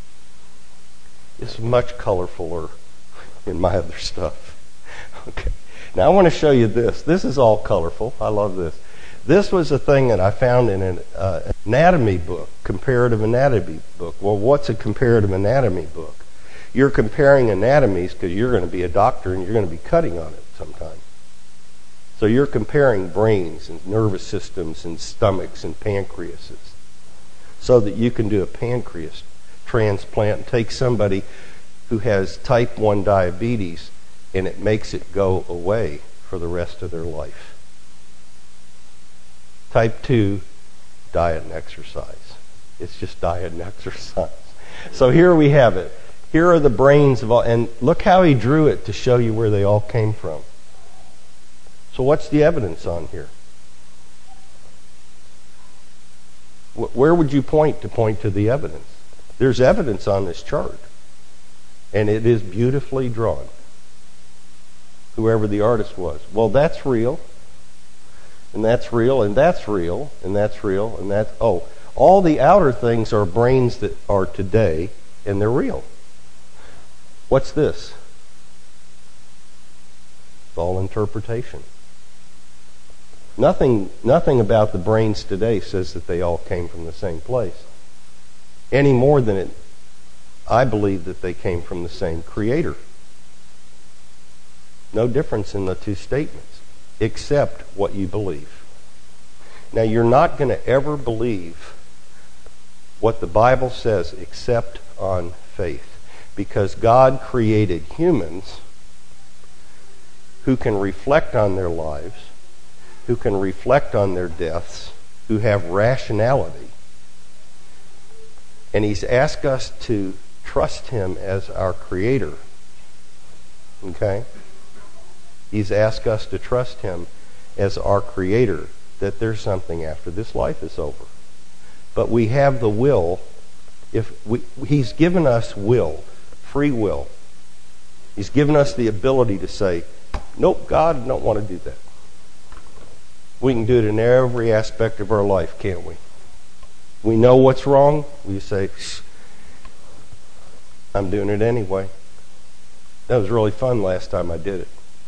It's much colorfuler in my other stuff. Okay. Now I want to show you this. This is all colorful. I love this. This was a thing that I found in an uh, anatomy book, comparative anatomy book. Well, what's a comparative anatomy book? You're comparing anatomies because you're going to be a doctor and you're going to be cutting on it sometime. So you're comparing brains and nervous systems and stomachs and pancreases so that you can do a pancreas transplant and take somebody who has type one diabetes and it makes it go away for the rest of their life. Type two, diet and exercise. It's just diet and exercise. So here we have it. Here are the brains of all, and look how he drew it to show you where they all came from. So what's the evidence on here? Where would you point to point to the evidence? There's evidence on this chart, and it is beautifully drawn. Whoever the artist was. Well, that's real. And that's real, and that's real, and that's real, and that's, oh, all the outer things are brains that are today, and they're real. What's this? It's all interpretation. Nothing, nothing about the brains today says that they all came from the same place. Any more than it, I believe that they came from the same creator. No difference in the two statements, except what you believe. Now, you're not going to ever believe what the Bible says except on faith, because God created humans who can reflect on their lives, who can reflect on their deaths, who have rationality. And He's asked us to trust Him as our creator. Okay? He's asked us to trust Him as our creator, that there's something after this life is over. But we have the will. If we, He's given us will, free will. He's given us the ability to say, nope, God, I don't want to do that. We can do it in every aspect of our life, can't we? We know what's wrong. We say, I'm doing it anyway. That was really fun last time I did it.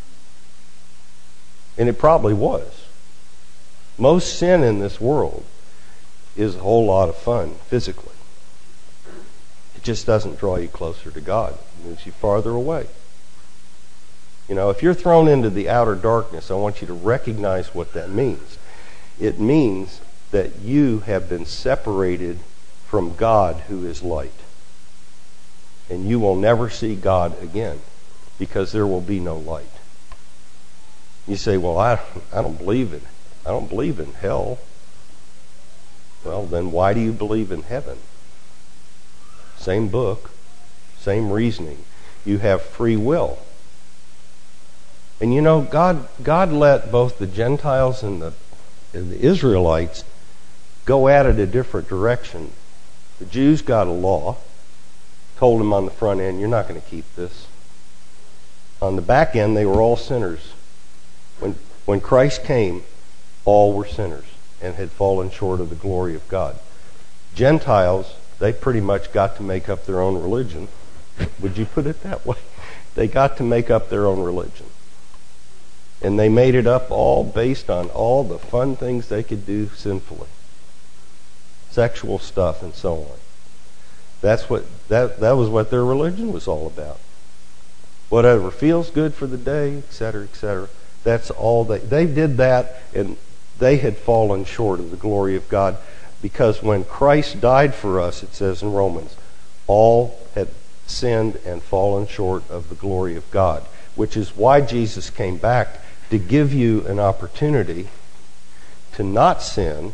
And it probably was. Most sin in this world is a whole lot of fun physically. It just doesn't draw you closer to God. It moves you farther away. You know, if you're thrown into the outer darkness, I want you to recognize what that means. It means that you have been separated from God, who is light. And you will never see God again because there will be no light. You say, well, I, I don't believe in I don't believe in hell. Well, then why do you believe in heaven? Same book, same reasoning. You have free will. And you know, God God let both the Gentiles and the, and the Israelites go at it a different direction. The Jews got a law, told them on the front end, you're not going to keep this. On the back end, they were all sinners. When, when Christ came, all were sinners and had fallen short of the glory of God. Gentiles, they pretty much got to make up their own religion. Would you put it that way? They got to make up their own religion. And they made it up all based on all the fun things they could do sinfully. Sexual stuff and so on. That's what that that was what their religion was all about. Whatever feels good for the day, et cetera, et cetera. That's all they they did that, and they had fallen short of the glory of God, because when Christ died for us, it says in Romans, all had sinned and fallen short of the glory of God, which is why Jesus came back, to give you an opportunity to not sin.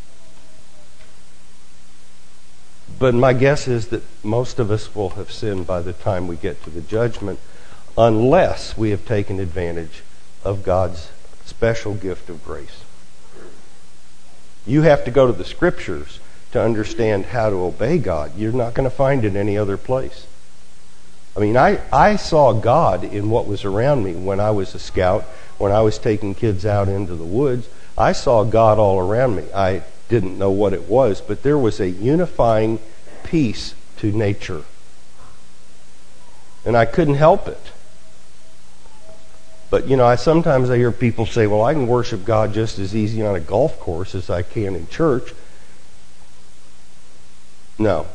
But my guess is that most of us will have sinned by the time we get to the judgment, unless we have taken advantage of God's special gift of grace. You have to go to the Scriptures to understand how to obey God. You're not going to find it any other place. I mean, I, I saw God in what was around me when I was a scout, when I was taking kids out into the woods. I saw God all around me. I didn't know what it was, but there was a unifying peace to nature. And I couldn't help it. But, you know, I sometimes I hear people say, well, I can worship God just as easy on a golf course as I can in church. No.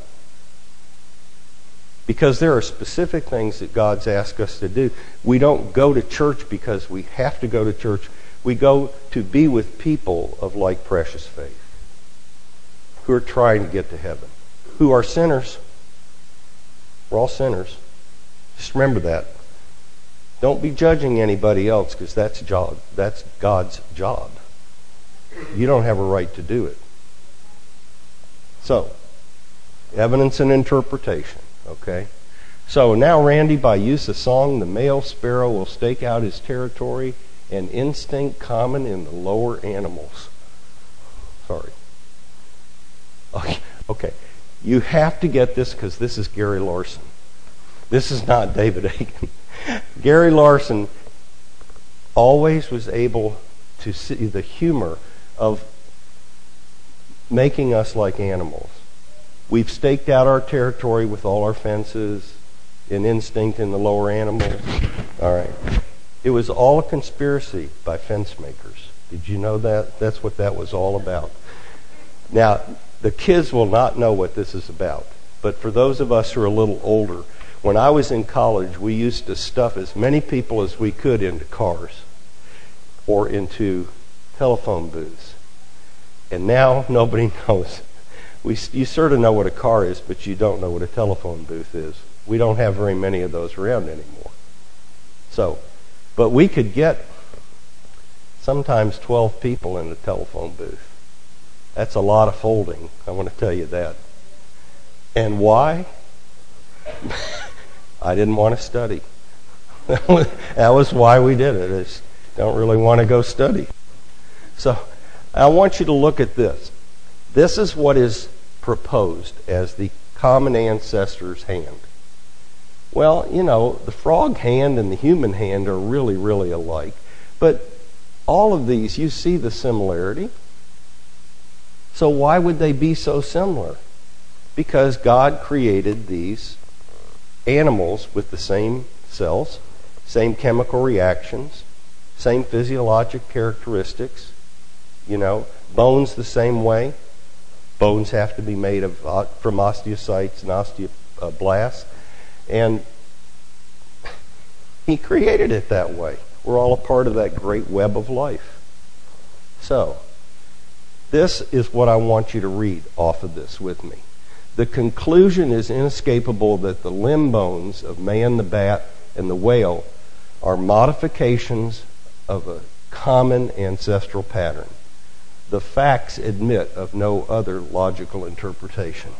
Because there are specific things that God's asked us to do. We don't go to church because we have to go to church. We go to be with people of like precious faith, who are trying to get to heaven, who are sinners. We're all sinners. Just remember that. Don't be judging anybody else, because that's job, that's God's job. You don't have a right to do it. So, evidence and interpretation, okay? So now Randy, by use of song, the male sparrow will stake out his territory, an instinct common in the lower animals. Sorry. Okay, okay. You have to get this, because this is Gary Larson. This is not David Aiken. Gary Larson always was able to see the humor of making us like animals. We've staked out our territory with all our fences, an instinct in the lower animals. All right. It was all a conspiracy by fence makers. Did you know that? That's what that was all about. Now, the kids will not know what this is about, but for those of us who are a little older, when I was in college, we used to stuff as many people as we could into cars or into telephone booths. And now nobody knows. We, you sort of know what a car is, but you don't know what a telephone booth is. We don't have very many of those around anymore. So, but we could get sometimes twelve people in a telephone booth. That's a lot of folding, I want to tell you that. And why? I didn't want to study. That was why we did it. I just don't really want to go study. So I want you to look at this. This is what is proposed as the common ancestor's hand. Well, you know, the frog hand and the human hand are really, really alike. But all of these, you see the similarity. So why would they be so similar? Because God created these animals with the same cells, same chemical reactions, same physiologic characteristics, you know, bones the same way. Bones have to be made of uh, from osteocytes and osteoblasts. And he created it that way. We're all a part of that great web of life. So, this is what I want you to read off of this with me. The conclusion is inescapable that the limb bones of man, the bat, and the whale are modifications of a common ancestral pattern. The facts admit of no other logical interpretation.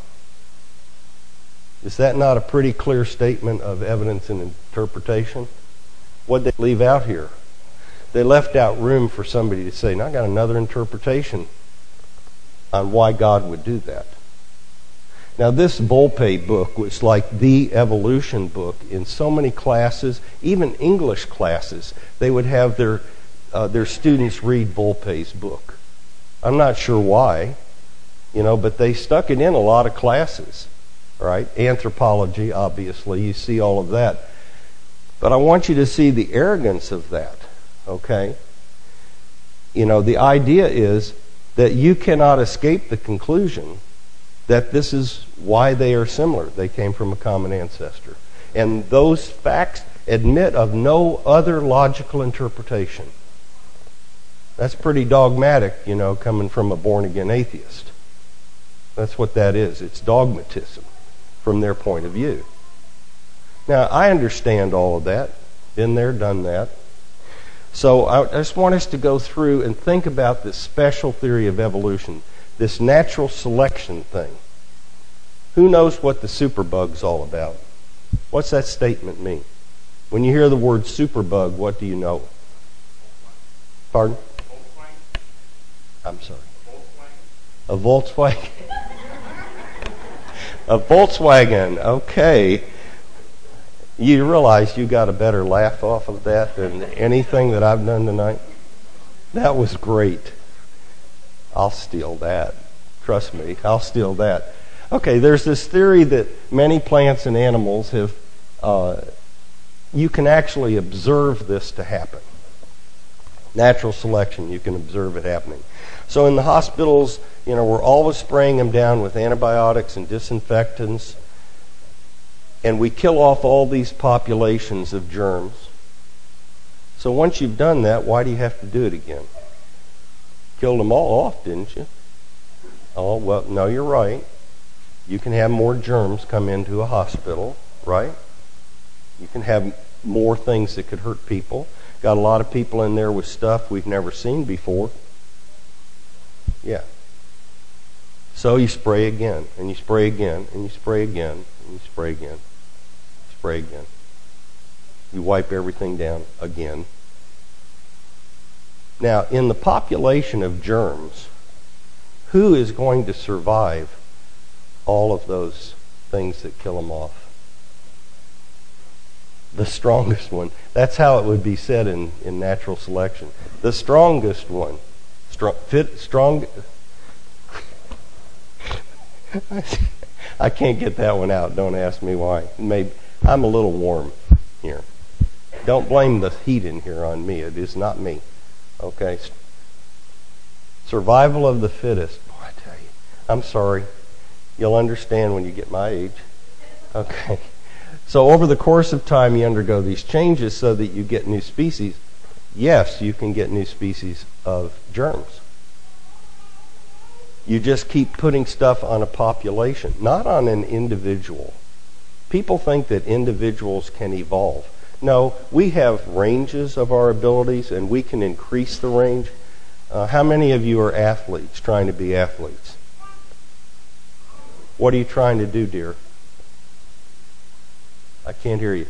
Is that not a pretty clear statement of evidence and interpretation? What did they leave out here? They left out room for somebody to say, now I got another interpretation on why God would do that. Now, this Volpe book was like the evolution book in so many classes, even English classes. They would have their uh, their students read Volpe's book. I'm not sure why, you know, but they stuck it in a lot of classes, right? Anthropology, obviously, you see all of that. But I want you to see the arrogance of that, okay? You know, the idea is that you cannot escape the conclusion that this is why they are similar. They came from a common ancestor. And those facts admit of no other logical interpretation. That's pretty dogmatic, you know, coming from a born-again atheist. That's what that is. It's dogmatism from their point of view. Now, I understand all of that. Been there, done that. So I just want us to go through and think about this special theory of evolution, this natural selection thing. Who knows what the superbug's all about? What's that statement mean? When you hear the word superbug, what do you know? Pardon? I'm sorry. A Volkswagen. A Volkswagen. Okay. You realize you got a better laugh off of that than anything that I've done tonight? That was great. I'll steal that. Trust me, I'll steal that. Okay, there's this theory that many plants and animals have, uh, you can actually observe this to happen. Natural selection, you can observe it happening. So in the hospitals, you know, we're always spraying them down with antibiotics and disinfectants, and we kill off all these populations of germs. So once you've done that, why do you have to do it again? Killed them all off, didn't you? Oh, well, no, you're right. You can have more germs come into a hospital, right? You can have more things that could hurt people. Got a lot of people in there with stuff we've never seen before. Yeah. So you spray again, and you spray again, and you spray again, and you spray again, spray again. You wipe everything down again. Now, in the population of germs, who is going to survive all of those things that kill them off? The strongest one. That's how it would be said in, in natural selection. The strongest one. Strong, fit, strong. I can't get that one out. Don't ask me why. Maybe I'm a little warm here. Don't blame the heat in here on me. It is not me. Okay. Survival of the fittest. Boy, I tell you. I'm sorry. You'll understand when you get my age. Okay. So over the course of time, you undergo these changes so that you get new species. Yes, you can get new species of germs. You just keep putting stuff on a population, not on an individual. People think that individuals can evolve. No, we have ranges of our abilities, and we can increase the range. Uh, how many of you are athletes, trying to be athletes? What are you trying to do, dear? I can't hear you.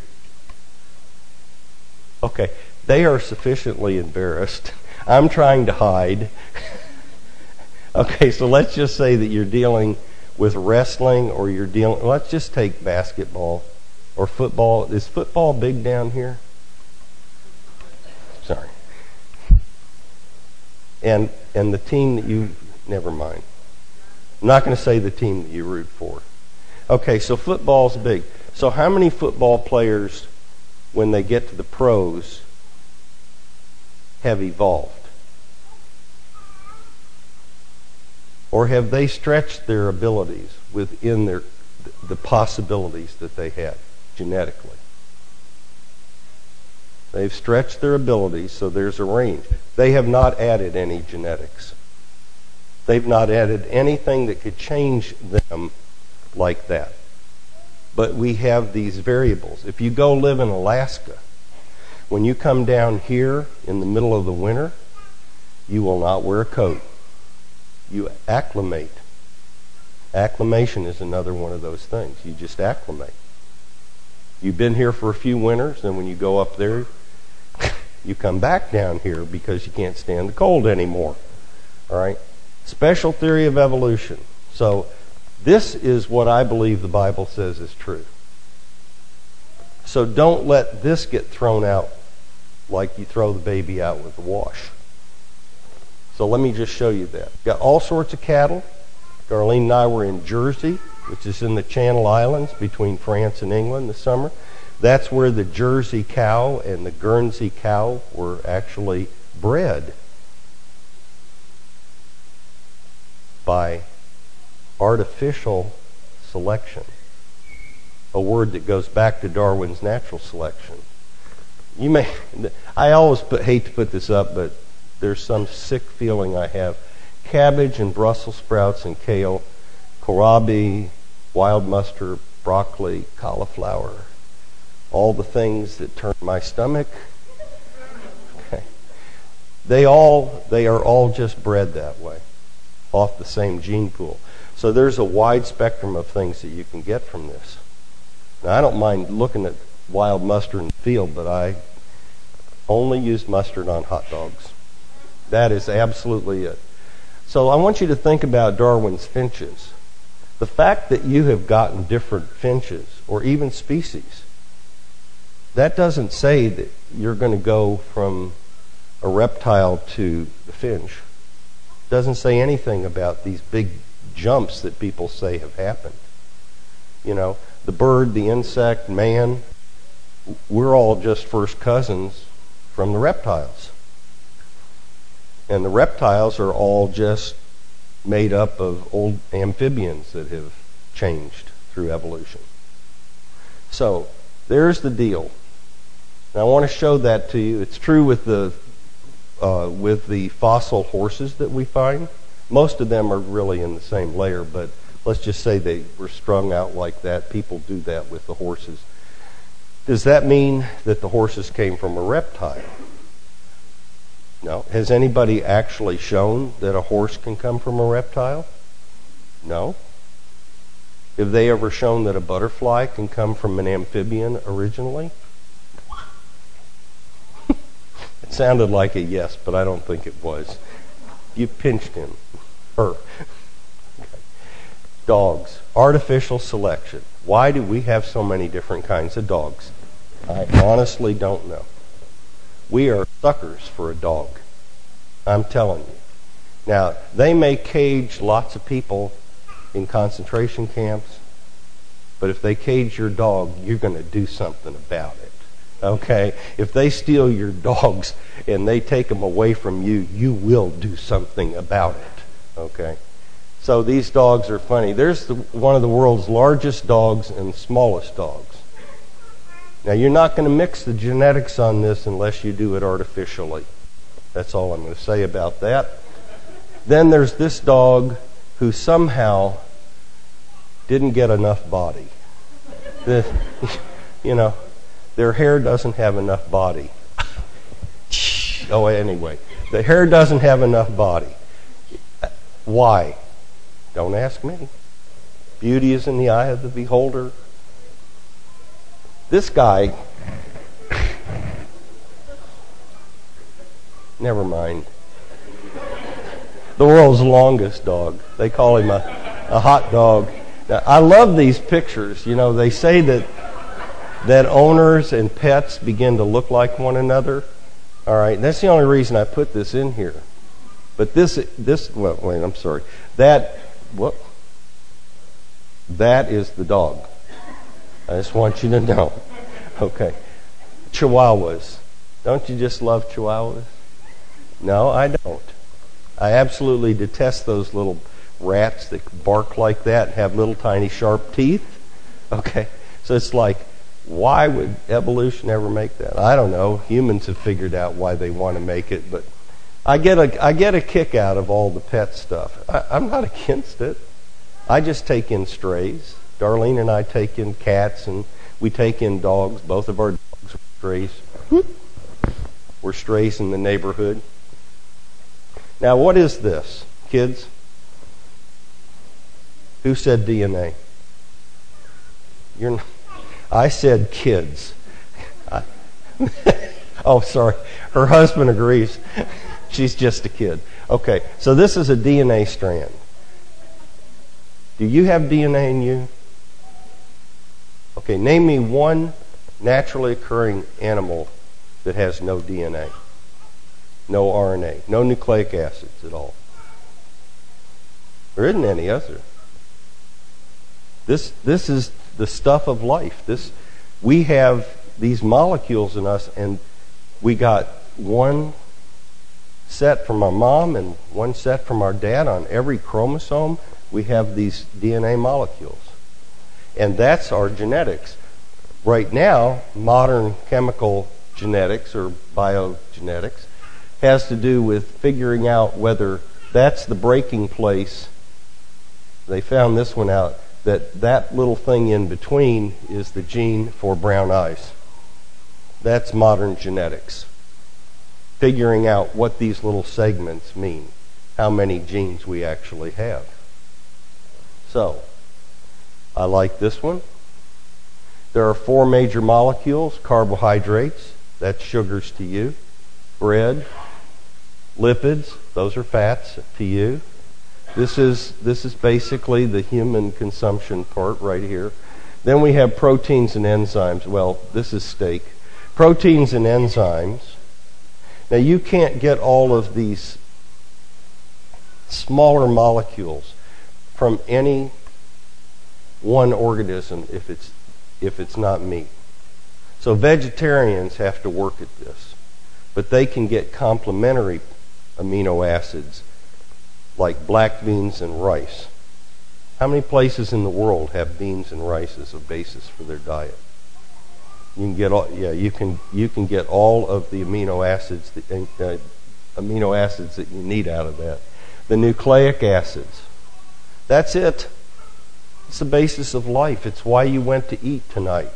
Okay, they are sufficiently embarrassed. I'm trying to hide. Okay, so let's just say that you're dealing with wrestling, or you're dealing, let's just take basketball or football. Is football big down here? Sorry. and and the team that you, never mind. I'm not going to say the team that you root for. Okay, so football's big. So how many football players, when they get to the pros, have evolved? Or have they stretched their abilities within their the possibilities that they had genetically? They've stretched their abilities, so there's a range. They have not added any genetics. They've not added anything that could change them like that. But we have these variables. If you go live in Alaska, when you come down here in the middle of the winter, you will not wear a coat. You acclimate. Acclimation is another one of those things. You just acclimate. You've been here for a few winters, and when you go up there, you come back down here because you can't stand the cold anymore. All right? Special theory of evolution. So this is what I believe the Bible says is true. So don't let this get thrown out like you throw the baby out with the wash. So let me just show you that. Got all sorts of cattle. Darlene and I were in Jersey, which is in the Channel Islands between France and England this summer. That's where the Jersey cow and the Guernsey cow were actually bred by artificial selection, a word that goes back to Darwin's natural selection. You may, I always put, hate to put this up, but there's some sick feeling I have. Cabbage and Brussels sprouts and kale, kohlrabi, wild mustard, broccoli, cauliflower, all the things that turn my stomach. Okay. They all, they are all just bred that way, off the same gene pool. So there's a wide spectrum of things that you can get from this. Now, I don't mind looking at wild mustard in the field, but I only use mustard on hot dogs. That is absolutely it. So I want you to think about Darwin's finches. The fact that you have gotten different finches, or even species, that doesn't say that you're going to go from a reptile to the finch. It doesn't say anything about these big jumps that people say have happened. You know, the bird, the insect, man, we're all just first cousins from the reptiles. And the reptiles are all just made up of old amphibians that have changed through evolution. So, there's the deal. Now, I want to show that to you. It's true with the uh, with the fossil horses that we find. Most of them are really in the same layer, but let's just say they were strung out like that. People do that with the horses. Does that mean that the horses came from a reptile? No. Has anybody actually shown that a horse can come from a reptile? No. Have they ever shown that a butterfly can come from an amphibian originally? It sounded like a yes, but I don't think it was. You pinched him. Her. Okay. Dogs. Artificial selection. Why do we have so many different kinds of dogs? I honestly don't know. We are suckers for a dog. I'm telling you. Now, they may cage lots of people in concentration camps, but if they cage your dog, you're going to do something about it. Okay? If they steal your dogs and they take them away from you, you will do something about it. Okay? So these dogs are funny. There's the, one of the world's largest dogs and smallest dogs. Now, you're not going to mix the genetics on this unless you do it artificially. That's all I'm going to say about that. Then there's this dog who somehow didn't get enough body. The, you know, their hair doesn't have enough body. Oh, anyway, the hair doesn't have enough body. Why? Don't ask me. Beauty is in the eye of the beholder. This guy, never mind. The world's longest dog. They call him a, a hot dog. Now, I love these pictures. You know, they say that that owners and pets begin to look like one another. All right, that's the only reason I put this in here. But this, this, well, wait, I'm sorry. That, what? That is the dog. I just want you to know. Okay. Chihuahuas. Don't you just love Chihuahuas? No, I don't. I absolutely detest those little rats that bark like that and have little tiny sharp teeth. Okay. So it's like, why would evolution ever make that? I don't know. Humans have figured out why they want to make it, but I get a I get a kick out of all the pet stuff. I, I'm not against it. I just take in strays. Darlene and I take in cats, and we take in dogs. Both of our dogs are strays. We're strays in the neighborhood. Now, what is this, kids? Who said D N A? You're not, I said kids. I, oh, sorry. Her husband agrees. She's just a kid. Okay, so this is a D N A strand. Do you have D N A in you? Okay, name me one naturally occurring animal that has no D N A, no R N A, no nucleic acids at all. There isn't any, is there? This, this is the stuff of life. This, we have these molecules in us, and we got one set from our mom and one set from our dad. On every chromosome, we have these D N A molecules. And that's our genetics. Right now, modern chemical genetics or biogenetics has to do with figuring out whether that's the breaking place. They found this one out, that that little thing in between is the gene for brown eyes. That's modern genetics. Figuring out what these little segments mean, how many genes we actually have. So, I like this one. There are four major molecules: carbohydrates, that's sugars to you; bread, lipids, those are fats to you. This is this is basically the human consumption part right here. Then we have proteins and enzymes. Well, this is steak. Proteins and enzymes. Now, you can't get all of these smaller molecules from any one organism if it's if it's not meat. So vegetarians have to work at this, but they can get complementary amino acids like black beans and rice. How many places in the world have beans and rice as a basis for their diet? You can get all, yeah, you can you can get all of the amino acids that, uh, amino acids that you need out of that. The nucleic acids. That's it. It's the basis of life. It's why you went to eat tonight.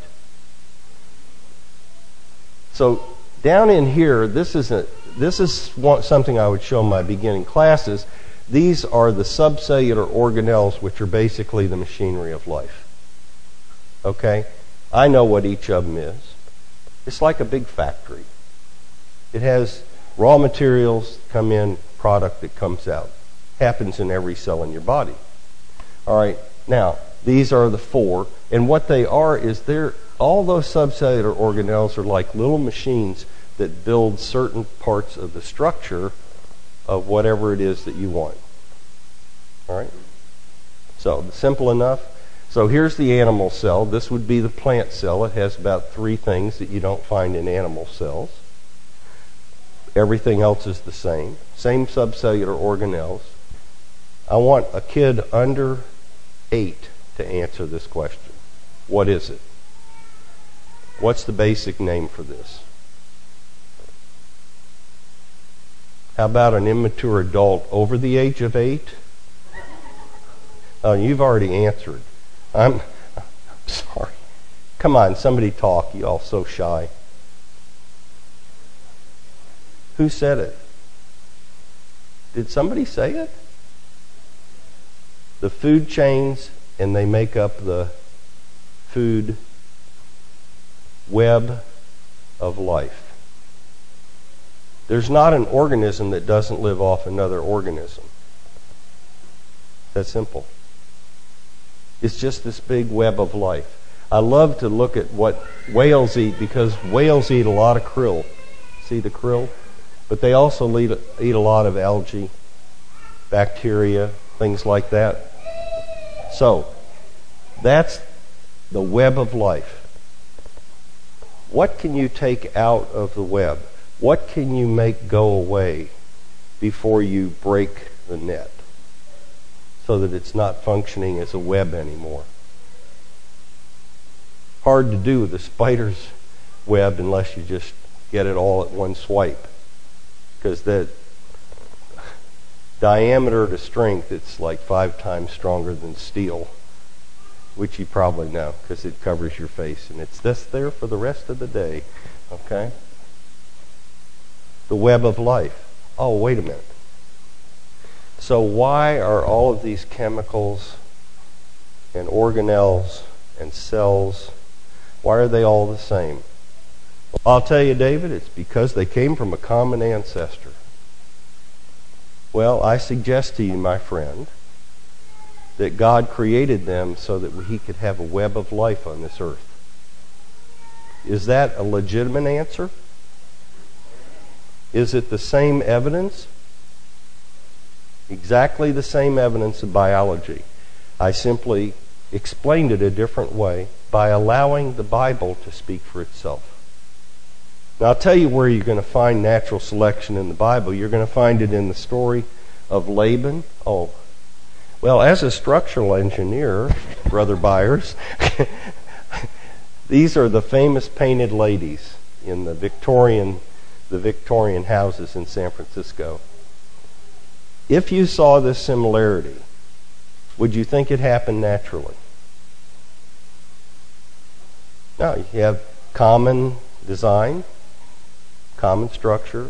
So down in here, this is a this is one, something I would show in my beginning classes. These are the subcellular organelles, which are basically the machinery of life. Okay? I know what each of them is. It's like a big factory. It has raw materials come in, product that comes out. Happens in every cell in your body. All right, now, these are the four, and what they are is they're, all those subcellular organelles are like little machines that build certain parts of the structure of whatever it is that you want. All right? So, simple enough. So here's the animal cell. This would be the plant cell. It has about three things that you don't find in animal cells. Everything else is the same. Same subcellular organelles. I want a kid under eight to answer this question. What is it? What's the basic name for this? How about an immature adult over the age of eight? Oh, you've already answered. I'm, I'm sorry. Come on, somebody talk. You all so shy. Who said it? Did somebody say it? The food chains, and they make up the food web of life. There's not an organism that doesn't live off another organism. That's simple. It's just this big web of life. I love to look at what whales eat because whales eat a lot of krill. See the krill? But they also eat, eat a lot of algae. bacteria, things like that. So, that's the web of life. What can you take out of the web? What can you make go away before you break the net so that it's not functioning as a web anymore? Hard to do with a spider's web unless you just get it all at one swipe, because the diameter to strength, it's like five times stronger than steel, which you probably know because it covers your face, and it's just there for the rest of the day. Okay? The web of life. Oh, wait a minute. So why are all of these chemicals and organelles and cells, why are they all the same? Well, I'll tell you, David, it's because they came from a common ancestor. Well, I suggest to you, my friend, that God created them so that he could have a web of life on this earth. Is that a legitimate answer? Is it the same evidence? Exactly the same evidence of biology. I simply explained it a different way by allowing the Bible to speak for itself. Now, I'll tell you where you're going to find natural selection in the Bible. You're going to find it in the story of Laban. Oh, well, as a structural engineer, Brother Byers, these are the famous painted ladies in the Victorian, the Victorian houses in San Francisco. If you saw this similarity, would you think it happened naturally? No, you have common design, common structure,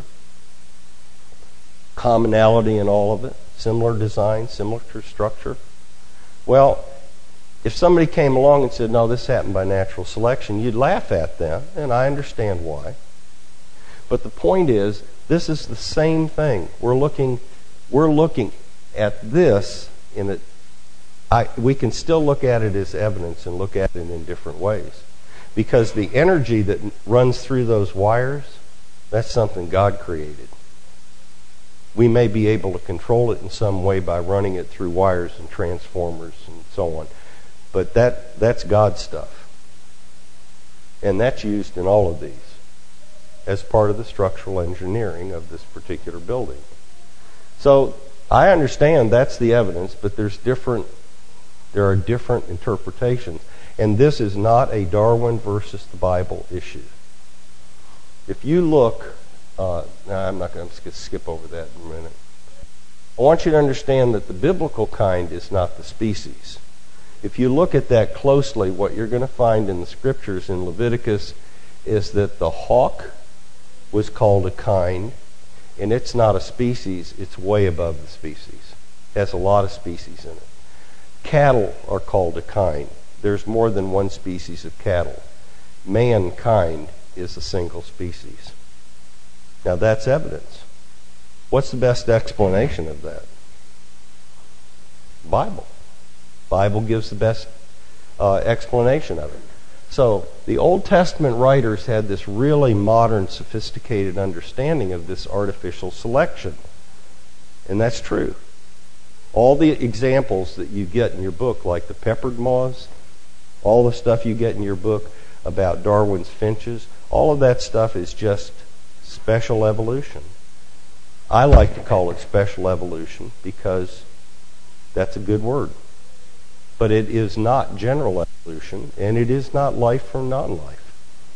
commonality in all of it, similar design, similar structure. Well, if somebody came along and said, no, this happened by natural selection, you'd laugh at them, and I understand why. But the point is, this is the same thing. We're looking, we're looking at this in a, I, we can still look at it as evidence and look at it in different ways. Because the energy that runs through those wires, that's something God created. We may be able to control it in some way by running it through wires and transformers and so on. But that that's God's stuff. And that's used in all of these as part of the structural engineering of this particular building. So I understand that's the evidence, but there's different there are different interpretations. And this is not a Darwin versus the Bible issue. If you look, uh, nah, I'm not going to skip over that in a minute. I want you to understand that the biblical kind is not the species. If you look at that closely, what you're going to find in the scriptures in Leviticus is that the hawk was called a kind, and it's not a species, it's way above the species. It has a lot of species in it. Cattle are called a kind. There's more than one species of cattle. Mankind is a single species. Now that's evidence. What's the best explanation of that? Bible. Bible gives the best uh, explanation of it. So the Old Testament writers had this really modern, sophisticated understanding of this artificial selection. And that's true. All the examples that you get in your book, like the peppered moths, all the stuff you get in your book about Darwin's finches, all of that stuff is just special evolution. I like to call it special evolution because that's a good word. But it is not general evolution, and it is not life from non-life.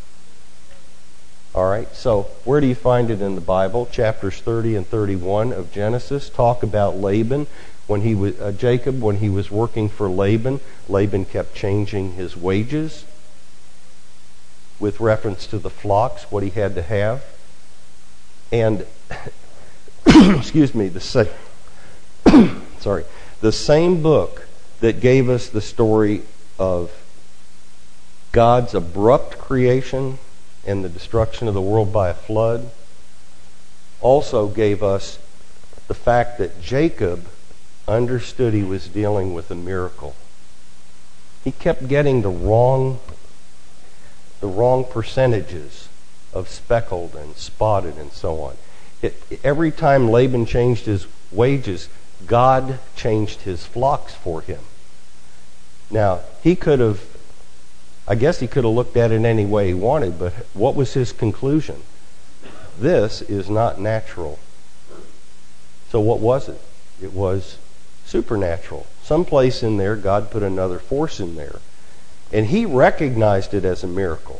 All right, so where do you find it in the Bible? Chapters thirty and thirty-one of Genesis talk about Laban. When he was uh, Jacob, when he was working for Laban, Laban kept changing his wages with reference to the flocks, what he had to have. And excuse me, the same sorry, the same book that gave us the story of God's abrupt creation and the destruction of the world by a flood also gave us the fact that Jacob understood he was dealing with a miracle. He kept getting the wrong the wrong percentages of speckled and spotted and so on. It, every time Laban changed his wages, God changed his flocks for him. Now, he could have, I guess he could have looked at it any way he wanted, but what was his conclusion? This is not natural. So what was it? It was supernatural. Someplace in there, God put another force in there. And he recognized it as a miracle.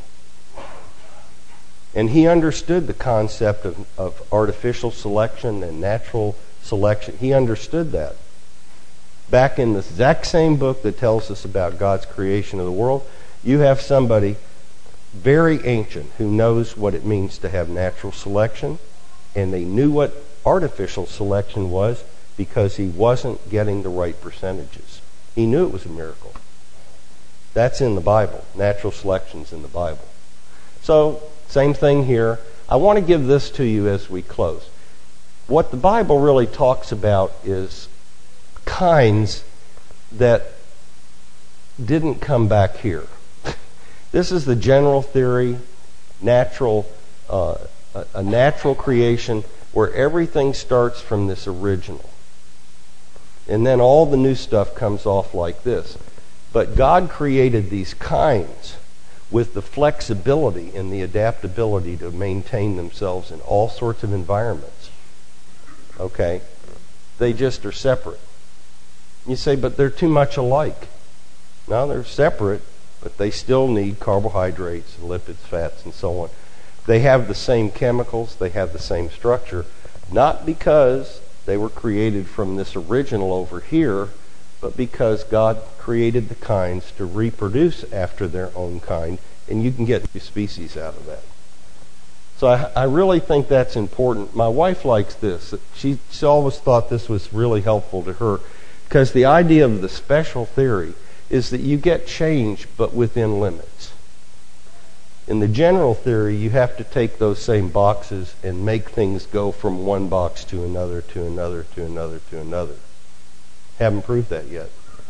And he understood the concept of, of artificial selection and natural selection. He understood that. Back in the exact same book that tells us about God's creation of the world, you have somebody very ancient who knows what it means to have natural selection, and they knew what artificial selection was because he wasn't getting the right percentages. He knew it was a miracle. That's in the Bible. Natural selection's in the Bible. So, same thing here. I want to give this to you as we close. What the Bible really talks about is kinds that didn't come back here. This is the general theory, natural, uh, a, a natural creation where everything starts from this original. And then all the new stuff comes off like this. But God created these kinds with the flexibility and the adaptability to maintain themselves in all sorts of environments. Okay? They just are separate. You say, but they're too much alike. No, they're separate, but they still need carbohydrates and lipids, fats, and so on. They have the same chemicals, they have the same structure, not because they were created from this original over here, but because God created the kinds to reproduce after their own kind, and you can get two species out of that. So I, I really think that's important. My wife likes this. She, she always thought this was really helpful to her, because the idea of the special theory is that you get change, but within limits. In the general theory, you have to take those same boxes and make things go from one box to another, to another, to another, to another. Haven't proved that yet.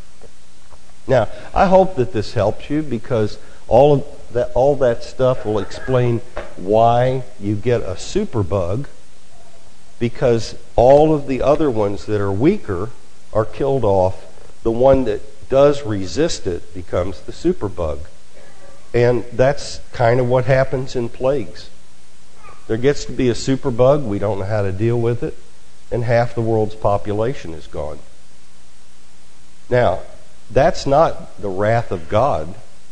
Now, I hope that this helps you, because all of that, all that stuff will explain why you get a superbug, because all of the other ones that are weaker are killed off. The one that does resist it becomes the superbug. And that's kind of what happens in plagues. There gets to be a superbug, we don't know how to deal with it, and half the world's population is gone. Now, that's not the wrath of God.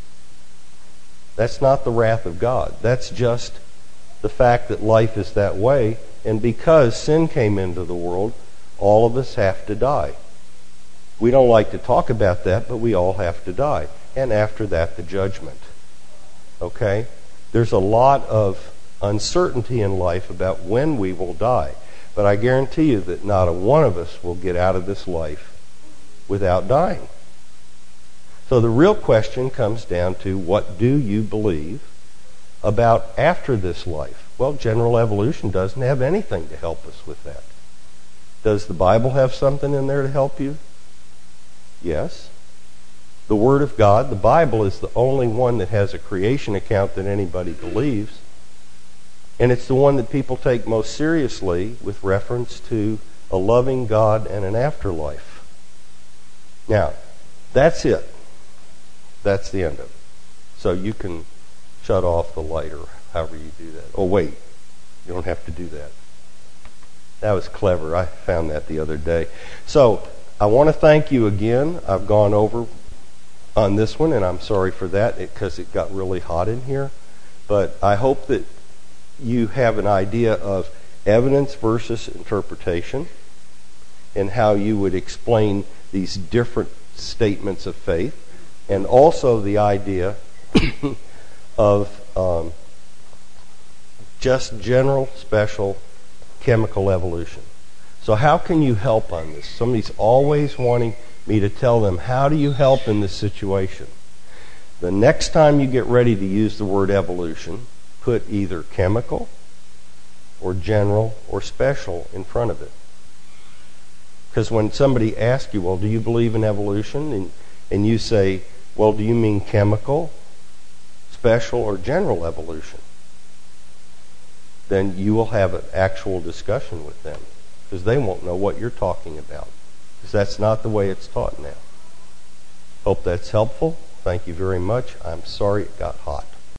That's not the wrath of God. That's just the fact that life is that way, and because sin came into the world, all of us have to die. We don't like to talk about that, but we all have to die. And after that, the judgment. Okay? There's a lot of uncertainty in life about when we will die. But I guarantee you that not a one of us will get out of this life without dying. So the real question comes down to, what do you believe about after this life? Well, general evolution doesn't have anything to help us with that. Does the Bible have something in there to help you? Yes. The Word of God, the Bible, is the only one that has a creation account that anybody believes. And it's the one that people take most seriously with reference to a loving God and an afterlife. Now, that's it. That's the end of it. So you can shut off the light or however you do that. Oh, wait. You don't have to do that. That was clever. I found that the other day. So, I want to thank you again. I've gone over on this one, and I'm sorry for that because it, it got really hot in here. But I hope that you have an idea of evidence versus interpretation and how you would explain these different statements of faith, and also the idea of um, just general, special chemical evolution. So how can you help on this? Somebody's always wanting me to tell them, how do you help in this situation? The next time you get ready to use the word evolution, put either chemical or general or special in front of it. Because when somebody asks you, well, do you believe in evolution? And, and you say, well, do you mean chemical, special, or general evolution? Then you will have an actual discussion with them, because they won't know what you're talking about. because that's not the way it's taught now. Hope that's helpful. Thank you very much. I'm sorry it got hot.